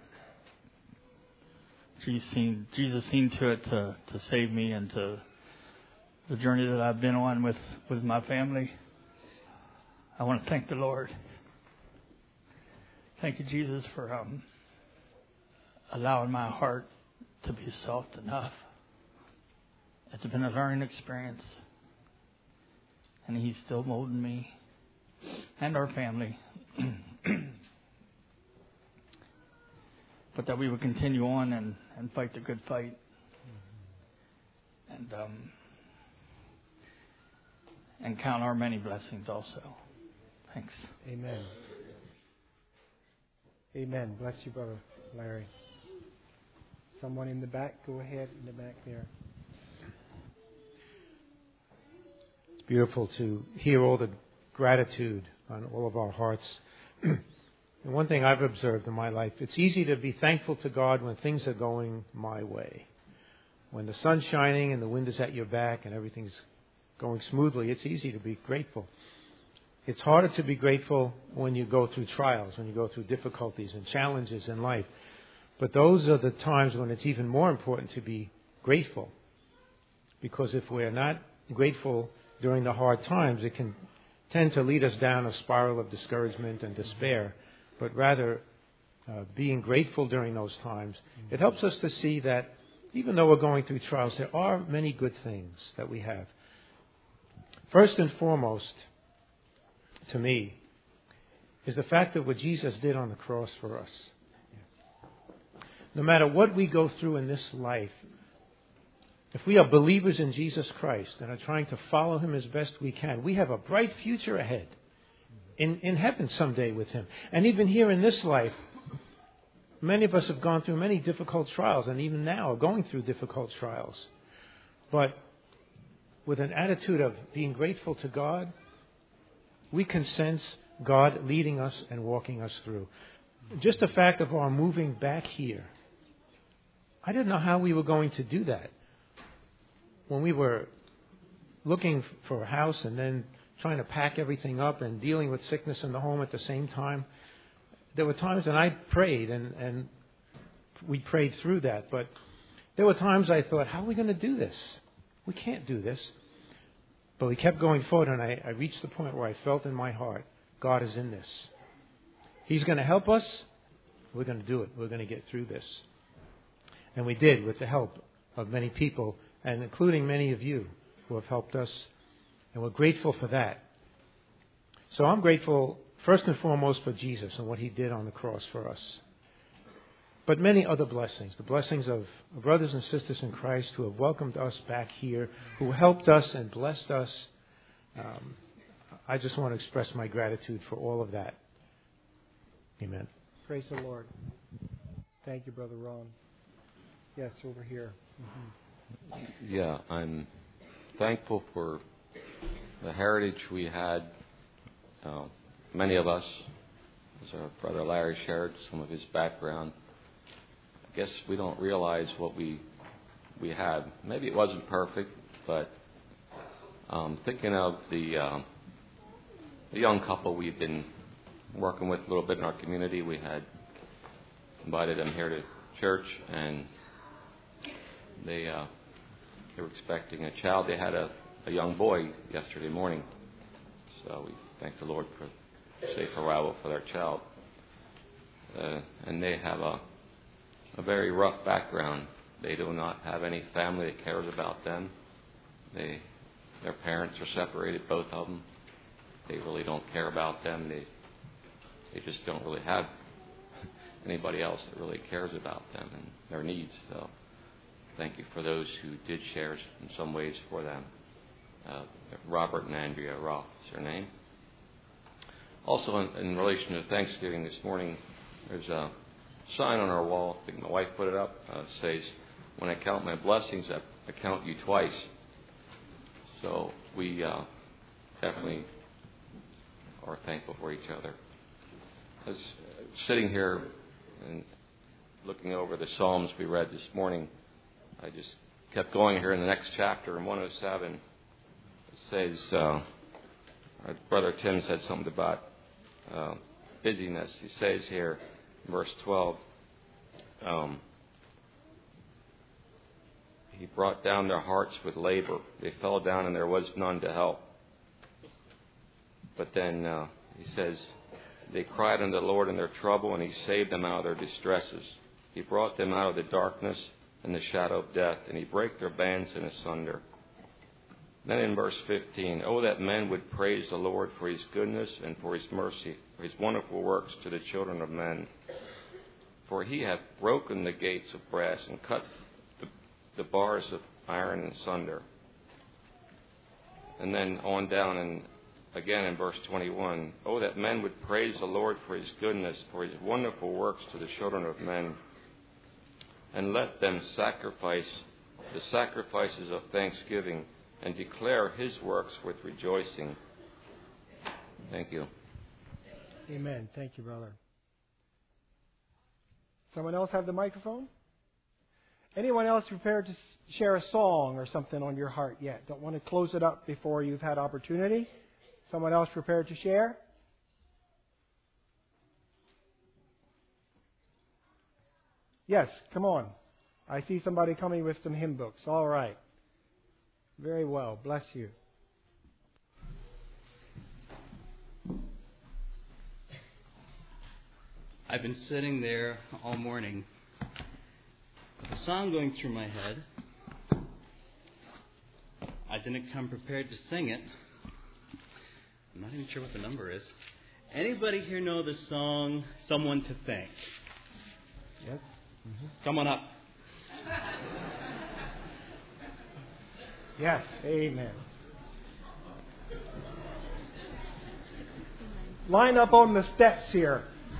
Jesus seen to it to save me and to the journey that I've been on with my family. I want to thank the Lord. Thank you, Jesus, for allowing my heart to be soft enough. It's been a learning experience. And He's still molding me and our family. But that we would continue on and fight the good fight. And count our many blessings also. Thanks. Amen. Amen. Bless you, Brother Larry. Someone in the back? Go ahead in the back there. It's beautiful to hear all the gratitude on all of our hearts. And one thing I've observed in my life, it's easy to be thankful to God when things are going my way. When the sun's shining and the wind is at your back and everything's going smoothly, it's easy to be grateful. It's harder to be grateful when you go through trials, when you go through difficulties and challenges in life. But those are the times when it's even more important to be grateful. Because if we're not grateful during the hard times, it can tend to lead us down a spiral of discouragement and despair. But rather, being grateful during those times, it helps us to see that even though we're going through trials, there are many good things that we have. First and foremost, to me, is the fact that what Jesus did on the cross for us. No matter what we go through in this life, if we are believers in Jesus Christ and are trying to follow Him as best we can, we have a bright future ahead in heaven someday with Him. And even here in this life, many of us have gone through many difficult trials, and even now are going through difficult trials. But with an attitude of being grateful to God, we can sense God leading us and walking us through. Just the fact of our moving back here, I didn't know how we were going to do that. When we were looking for a house and then trying to pack everything up and dealing with sickness in the home at the same time, there were times when I prayed and we prayed through that. But there were times I thought, how are we going to do this? We can't do this. But we kept going forward, and I reached the point where I felt in my heart, God is in this. He's going to help us. We're going to do it. We're going to get through this. And we did, with the help of many people, and including many of you who have helped us. And we're grateful for that. So I'm grateful, first and foremost, for Jesus and what He did on the cross for us. But many other blessings, the blessings of brothers and sisters in Christ who have welcomed us back here, who helped us and blessed us. I just want to express my gratitude for all of that. Amen. Praise the Lord. Thank you, Brother Ron. Yes, over here. Mm-hmm. Yeah, I'm thankful for the heritage we had. Many of us, as our brother Larry shared some of his background, I guess we don't realize what we had. Maybe it wasn't perfect, but thinking of the young couple we've been working with a little bit in our community, we had invited them here to church, and they were expecting a child. They had a young boy yesterday morning, so we thank the Lord for safe arrival for their child. And they have a very rough background. They do not have any family that cares about them. Their parents are separated, both of them. They really don't care about them. They just don't really have anybody else that really cares about them and their needs. So thank you for those who did share in some ways for them. Robert and Andrea Roth is their name. Also, in relation to Thanksgiving this morning, there's a sign on our wall. I think my wife put it up. Says, "When I count my blessings, I count you twice." So we definitely are thankful for each other. I was sitting here and looking over the Psalms we read this morning. I just kept going here in the next chapter in 107. It says, our brother Tim said something about busyness. He says here in verse 12, He brought down their hearts with labor. They fell down and there was none to help. But then he says, they cried unto the Lord in their trouble, and He saved them out of their distresses. He brought them out of the darkness and the shadow of death, and He brake their bands in asunder. Then in verse 15, oh, that men would praise the Lord for His goodness and for His mercy, for His wonderful works to the children of men. For He hath broken the gates of brass and cut the bars of iron in sunder. And then on down and again in verse 21, oh, that men would praise the Lord for His goodness, for His wonderful works to the children of men. And let them sacrifice the sacrifices of thanksgiving and declare His works with rejoicing. Thank you. Amen. Thank you, brother. Someone else have the microphone? Anyone else prepared to share a song or something on your heart yet? Don't want to close it up before you've had opportunity? Someone else prepared to share? Yes, come on. I see somebody coming with some hymn books. All right. Very well. Bless you. I've been sitting there all morning with a song going through my head. I didn't come prepared to sing it. I'm not even sure what the number is. Anybody here know the song, Someone to Thank? Yes. Mm-hmm. Come on up. Yes. Amen. Line up on the steps here.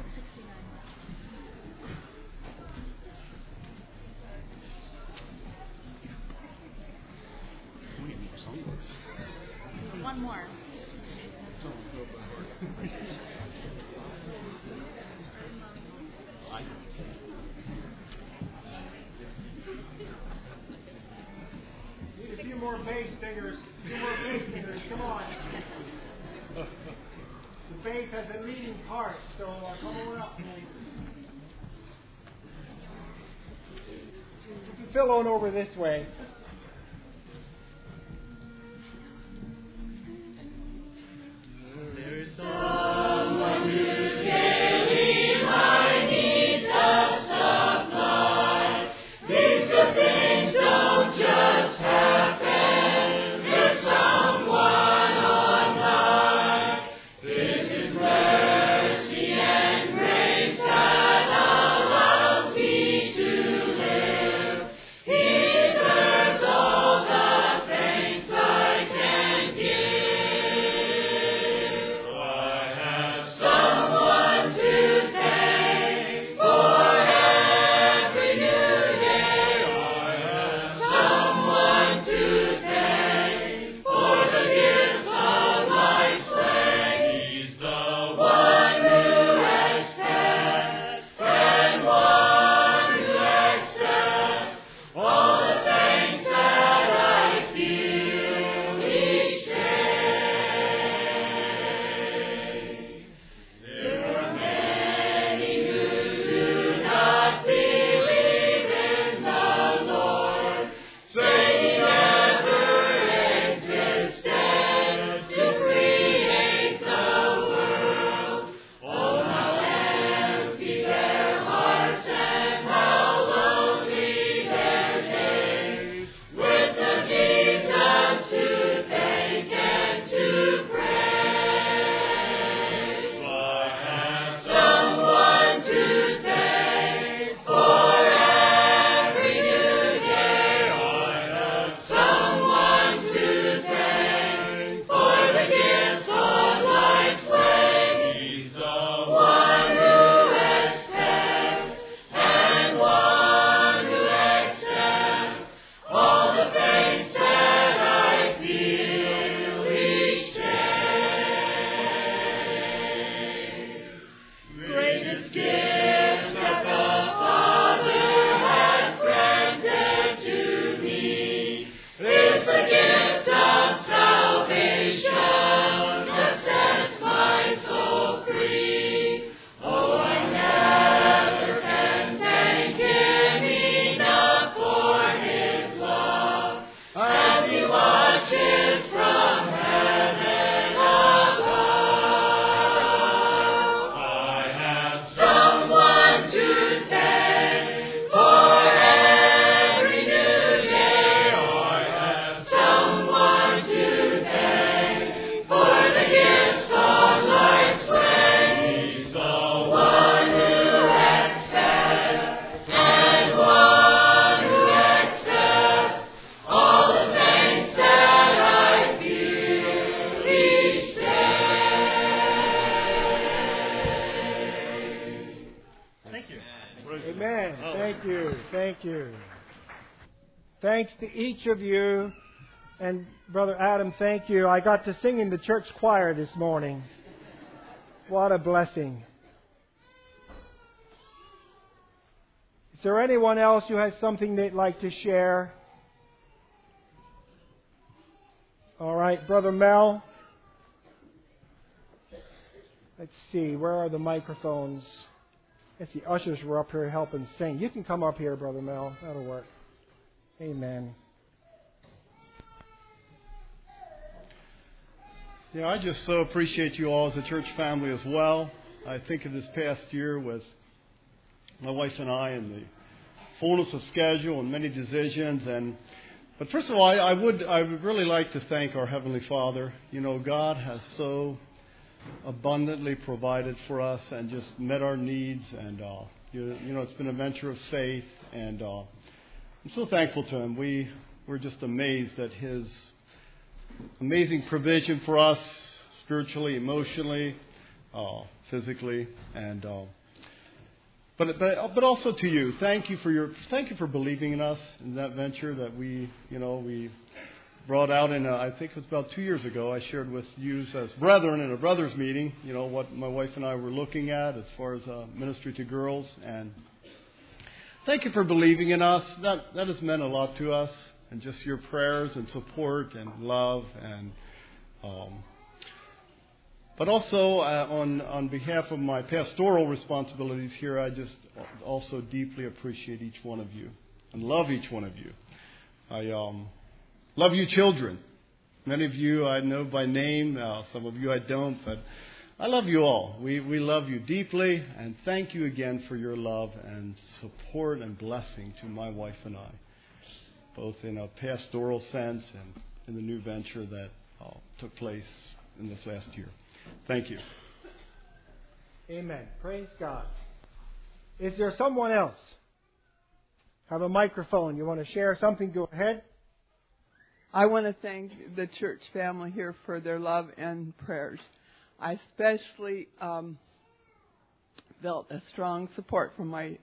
One more. Need a few more bass singers. Come on. The bass has a leading part, so come on up. fill on over this way. There's someone who daily my needs does supply. These good things don't just happen. There's someone online. This is mercy and grace that allows me to live. He deserves all the thanks I can give. I have someone to thank for every new day. I have someone to thank for the gifts of life's way. He's the one who expects and one who accepts all the thanks that I feel each day. There are many who do not believe in the Lord, say He never existed to create the world. Oh, how empty their hearts and how lonely their days, with no Jesus to thank and to praise. I have someone to thank for every new day. I have someone to thank for the gifts of life's way. He's the one who expects and one who accepts all the thanks that I feel each day. Greatest gift that the Father has granted to me is the gift of salvation that sets my soul free. Oh, I never can thank Him enough for His love as He watches from heaven above. I have someone to thank for every new day. I have someone to thank for the gifts of life's way. He's the one who accepts and one who accepts all the thanks that I feel each day. Thank you. Amen. Thank you. Thank you. Thanks to each of you. And Brother Adam, thank you. I got to sing in the church choir this morning. What a blessing. Is there anyone else who has something they'd like to share? All right, Brother Mel. Let's see, where are the microphones? Let's see, ushers were up here helping sing. You can come up here, Brother Mel. That'll work. Amen. Yeah, I just so appreciate you all as a church family as well. I think of this past year with my wife and I and the fullness of schedule and many decisions. But first of all, I would really like to thank our Heavenly Father. You know, God has so abundantly provided for us and just met our needs. And, you know, it's been a venture of faith. And I'm so thankful to Him. We're just amazed at His amazing provision for us spiritually, emotionally, physically, and but also to you. Thank you for believing in us in that venture that we brought out in I think it was about 2 years ago. I shared with you as brethren in a brothers meeting, you know, what my wife and I were looking at as far as ministry to girls, and thank you for believing in us. That has meant a lot to us. And just your prayers and support and love, and but also on behalf of my pastoral responsibilities here, I just also deeply appreciate each one of you. and love each one of you. I love you children. Many of you I know by name, some of you I don't, but I love you all. We love you deeply, and thank you again for your love and support and blessing to my wife and I, both in a pastoral sense and in the new venture that took place in this last year. Thank you. Amen. Praise God. Is there someone else? Have a microphone. You want to share something? Go ahead. I want to thank the church family here for their love and prayers. I especially felt a strong support from my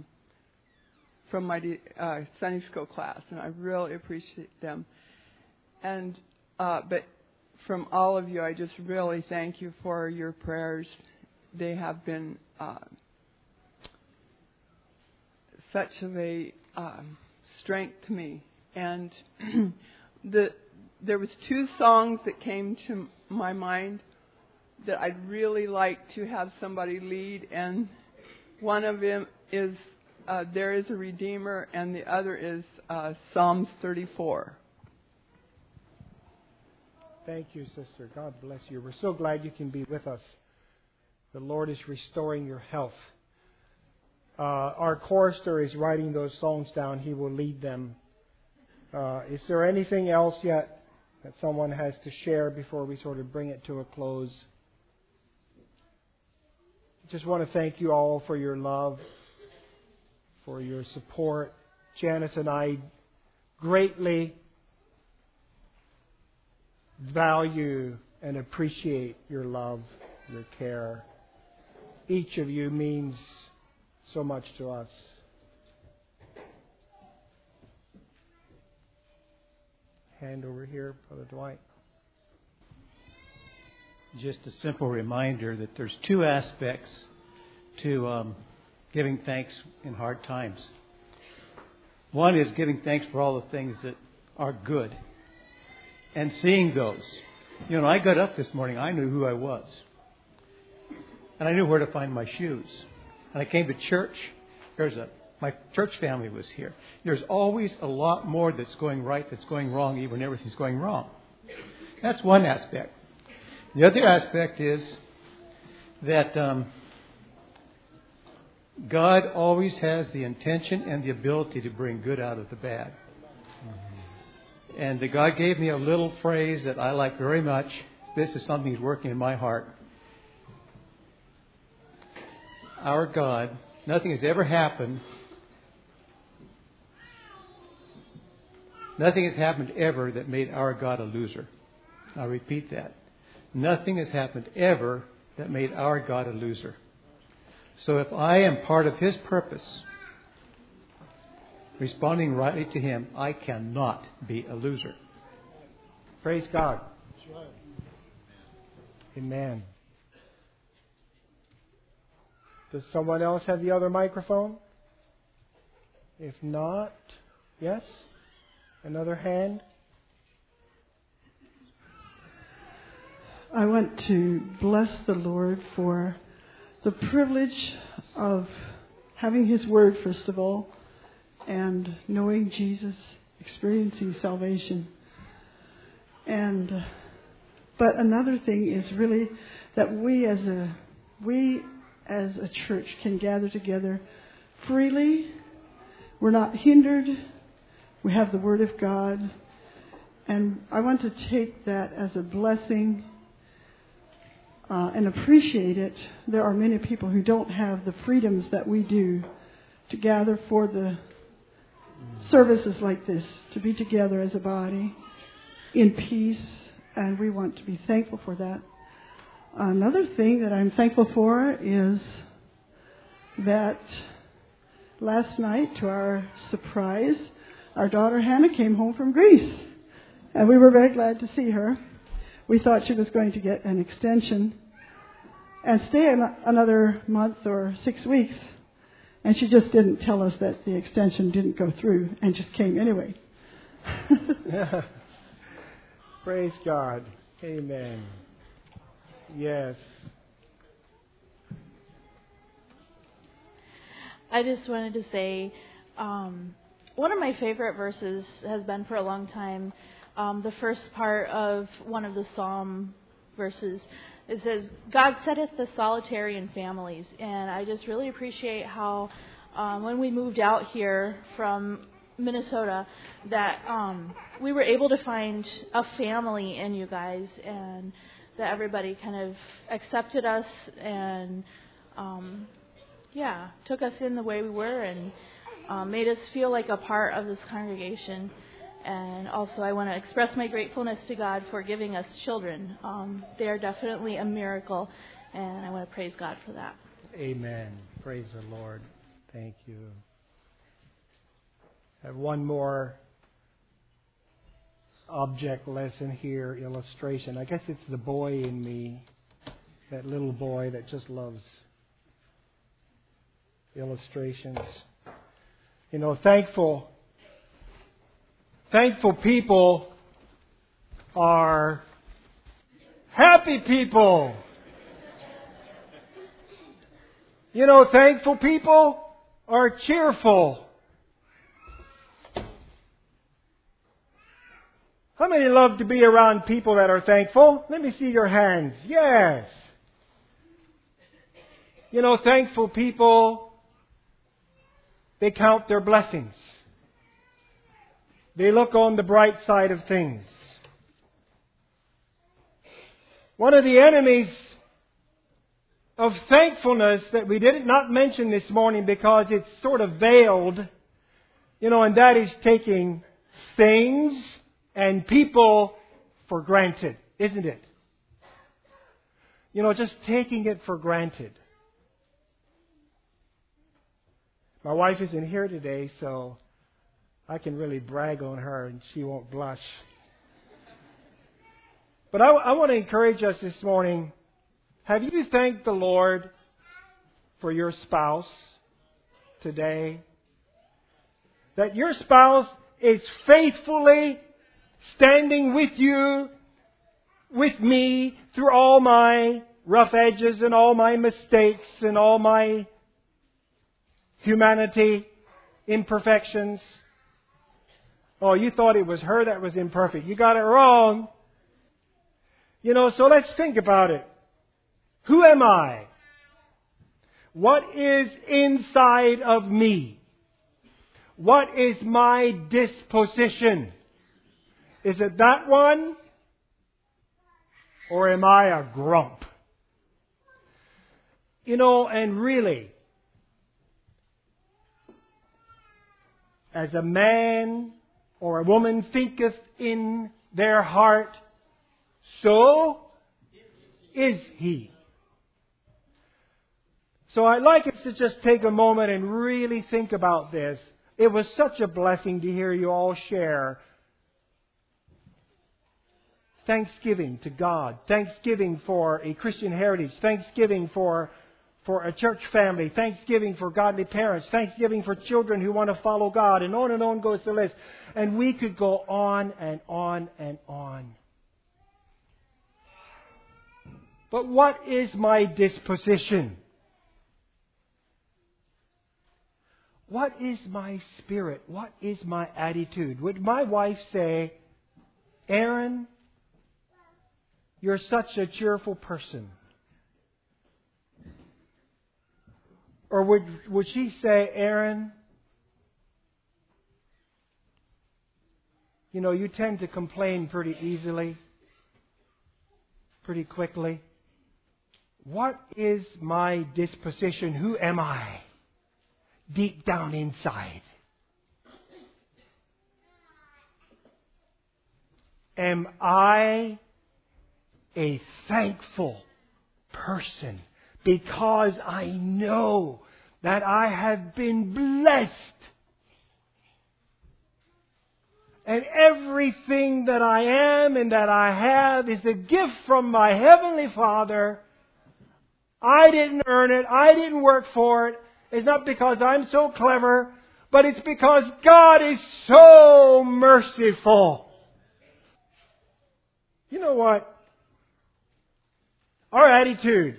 Sunday school class, and I really appreciate them. And but from all of you, I just really thank you for your prayers. They have been such a strength to me. And there was two songs that came to my mind that I'd really like to have somebody lead, and one of them is There Is a Redeemer, and the other is Psalms 34. Thank you, sister. God bless you. We're so glad you can be with us. The Lord is restoring your health. Our chorister is writing those songs down. He will lead them. Is there anything else yet that someone has to share before we sort of bring it to a close? Just want to thank you all for your love, for your support. Janice and I greatly value and appreciate your love, your care. Each of you means so much to us. Hand over here, Brother Dwight. Just a simple reminder that there's two aspects to giving thanks in hard times. One is giving thanks for all the things that are good and seeing those. You know, I got up this morning, I knew who I was. And I knew where to find my shoes. And I came to church. My church family was here. There's always a lot more that's going right, that's going wrong, even when everything's going wrong. That's one aspect. The other aspect is that God always has the intention and the ability to bring good out of the bad. And God gave me a little phrase that I like very much. This is something He's working in my heart. Our God, nothing has ever happened. Nothing has happened ever that made our God a loser. I'll repeat that. Nothing has happened ever that made our God a loser. So if I am part of His purpose, responding rightly to Him, I cannot be a loser. Praise God. Amen. Does someone else have the other microphone? If not, yes? Another hand? I want to bless the Lord for the privilege of having His Word, first of all, and knowing Jesus, experiencing salvation. But another thing is really that we as a church can gather together freely. We're not hindered. We have the Word of God. And I want to take that as a blessing and appreciate it. There are many people who don't have the freedoms that we do to gather for the services like this, to be together as a body in peace, and we want to be thankful for that. Another thing that I'm thankful for is that last night, to our surprise, our daughter Hannah came home from Greece, and we were very glad to see her. We thought she was going to get an extension and stay another month or 6 weeks, and she just didn't tell us that the extension didn't go through and just came anyway. Praise God. Amen. Yes. I just wanted to say, one of my favorite verses has been for a long time the first part of one of the Psalm verses. It says, God setteth the solitary in families. And I just really appreciate how when we moved out here from Minnesota that we were able to find a family in you guys, and that everybody kind of accepted us and took us in the way we were and made us feel like a part of this congregation. And also I want to express my gratefulness to God for giving us children. They are definitely a miracle, and I want to praise God for that. Amen. Praise the Lord. Thank you. I have one more object lesson here, illustration. I guess it's the boy in me, that little boy that just loves illustrations. You know, thankful people are happy people. You know, thankful people are cheerful. How many love to be around people that are thankful? Let me see your hands. Yes. You know, thankful people, they count their blessings. They look on the bright side of things. One of the enemies of thankfulness that we did not mention this morning because it's sort of veiled, you know, and that is taking things and people for granted, isn't it? You know, just taking it for granted. My wife isn't here today, so I can really brag on her and she won't blush. But I want to encourage us this morning. Have you thanked the Lord for your spouse today? That your spouse is faithfully standing with you, with me, through all my rough edges and all my mistakes and all my humanity, imperfections. Oh, you thought it was her that was imperfect. You got it wrong. You know, so let's think about it. Who am I? What is inside of me? What is my disposition? Is it that one? Or am I a grump? You know, and really, as a man or a woman thinketh in their heart, so is he. So I'd like us to just take a moment and really think about this. It was such a blessing to hear you all share thanksgiving to God, thanksgiving for a Christian heritage, thanksgiving for a church family, thanksgiving for godly parents, thanksgiving for children who want to follow God, and on goes the list. And we could go on and on and on. But what is my disposition? What is my spirit? What is my attitude? Would my wife say, Aaron, you're such a cheerful person? Or would she say, Aaron, you know, you tend to complain pretty easily, pretty quickly. What is my disposition? Who am I? Deep down inside. Am I a thankful person because I know that I have been blessed and everything that I am and that I have is a gift from my Heavenly Father? I didn't earn it. I didn't work for it. It's not because I'm so clever, but it's because God is so merciful. You know what? Our attitude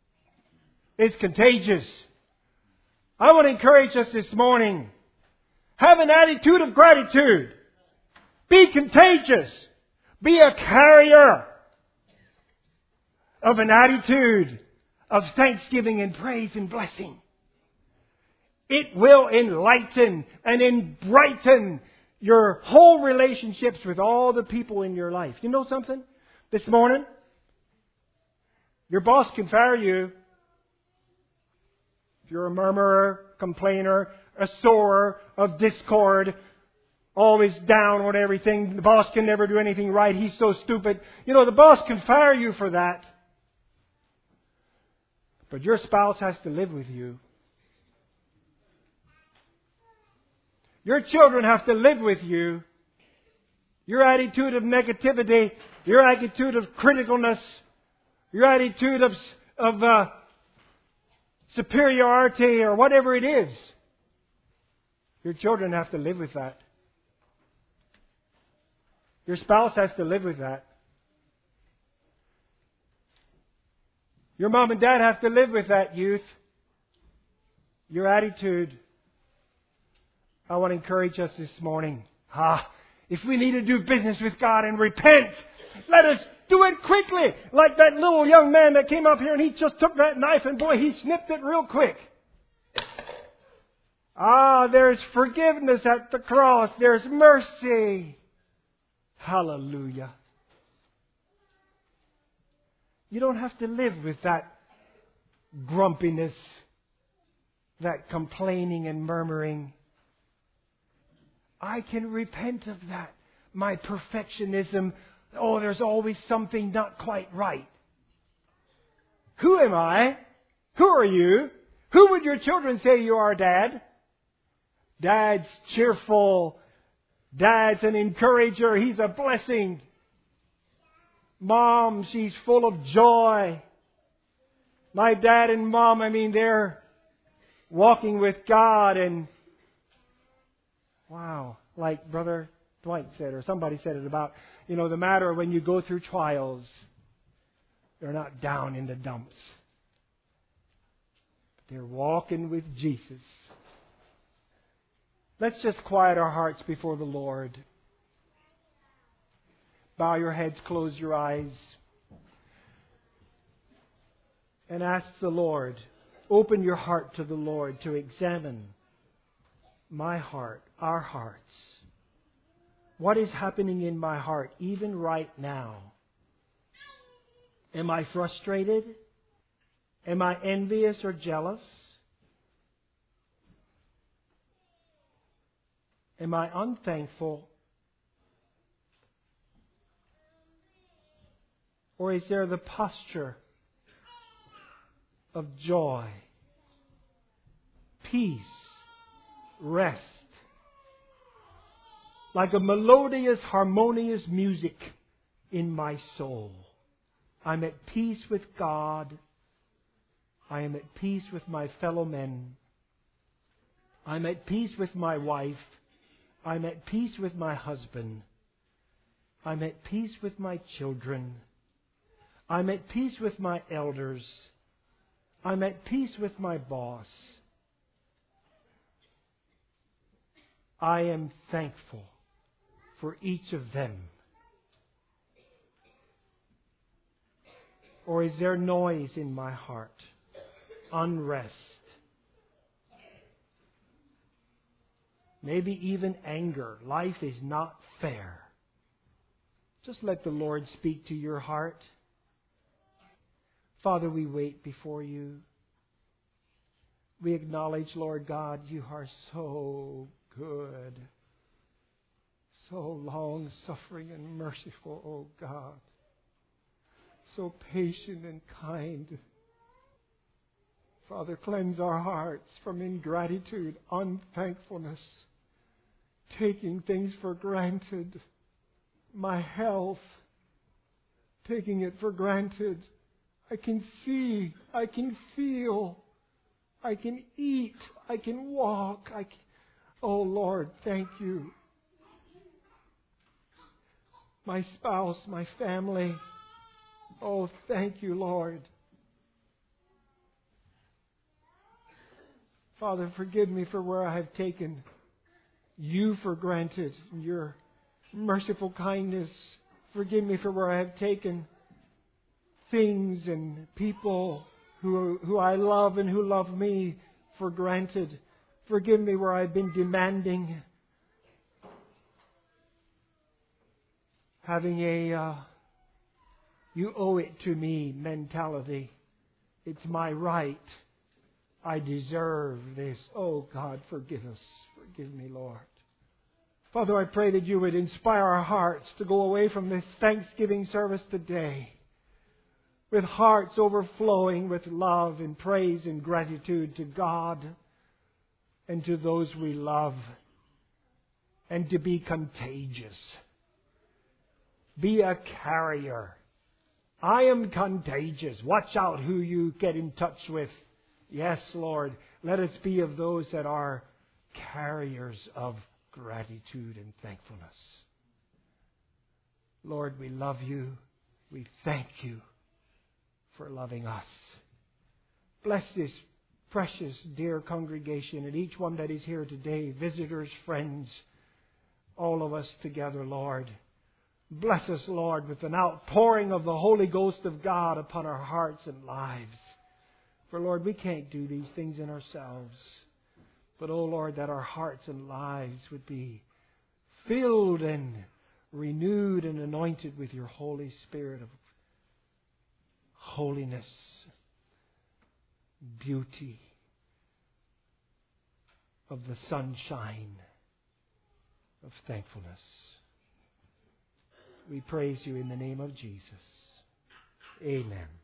is contagious. I want to encourage us this morning Have an attitude of gratitude. Be contagious. Be a carrier of an attitude of thanksgiving and praise and blessing. It will enlighten and brighten your whole relationships with all the people in your life. You know something? This morning, your boss can fire you if you're a murmurer, complainer, a sower of discord, always down on everything. The boss can never do anything right. He's so stupid. You know, the boss can fire you for that. But your spouse has to live with you. Your children have to live with you. Your attitude of negativity, your attitude of criticalness, your attitude of superiority or whatever it is. Your children have to live with that. Your spouse has to live with that. Your mom and dad have to live with that, youth. Your attitude. I want to encourage us this morning. If we need to do business with God and repent, let us do it quickly. Like that little young man that came up here and he just took that knife and boy, he snipped it real quick. There's forgiveness at the cross. There's mercy. Hallelujah. You don't have to live with that grumpiness, that complaining and murmuring. I can repent of that. My perfectionism. There's always something not quite right. Who am I? Who are you? Who would your children say you are, Dad? Dad's cheerful. Dad's an encourager. He's a blessing. Mom, she's full of joy. My dad and mom, they're walking with God and wow, like Brother Dwight said, or somebody said it about, the matter when you go through trials, they're not down in the dumps. But they're walking with Jesus. Let's just quiet our hearts before the Lord. Bow your heads, close your eyes, and ask the Lord. Open your heart to the Lord to examine my heart, our hearts. What is happening in my heart even right now? Am I frustrated? Am I envious or jealous? Am I unthankful? Or is there the posture of joy, peace, rest, like a melodious, harmonious music in my soul? I'm at peace with God. I am at peace with my fellow men. I'm at peace with my wife. I'm at peace with my husband. I'm at peace with my children. I'm at peace with my elders. I'm at peace with my boss. I am thankful for each of them. Or is there noise in my heart? Unrest? Maybe even anger. Life is not fair. Just let the Lord speak to your heart. Father, we wait before you. We acknowledge, Lord God, you are so good, so long-suffering and merciful, oh God, so patient and kind. Father, cleanse our hearts from ingratitude, unthankfulness, taking things for granted, my health, taking it for granted. I can see, I can feel, I can eat, I can walk. Oh Lord, thank you. My spouse, my family. Oh, thank you, Lord. Father, forgive me for where I have taken you for granted, your merciful kindness. Forgive me for where I have taken things and people who I love and who love me for granted. Forgive me where I've been demanding, having a you owe it to me mentality. It's my right. I deserve this. Oh God, forgive us. Forgive me, Lord. Father, I pray that you would inspire our hearts to go away from this Thanksgiving service today with hearts overflowing with love and praise and gratitude to God and to those we love, and to be contagious. Be a carrier. I am contagious. Watch out who you get in touch with. Yes, Lord, let us be of those that are carriers of gratitude and thankfulness. Lord, we love you. We thank you for loving us. Bless this precious, dear congregation and each one that is here today, visitors, friends, all of us together, Lord. Bless us, Lord, with an outpouring of the Holy Ghost of God upon our hearts and lives. For, Lord, we can't do these things in ourselves. But, oh, Lord, that our hearts and lives would be filled and renewed and anointed with your Holy Spirit of holiness, beauty, of the sunshine of thankfulness. We praise you in the name of Jesus. Amen.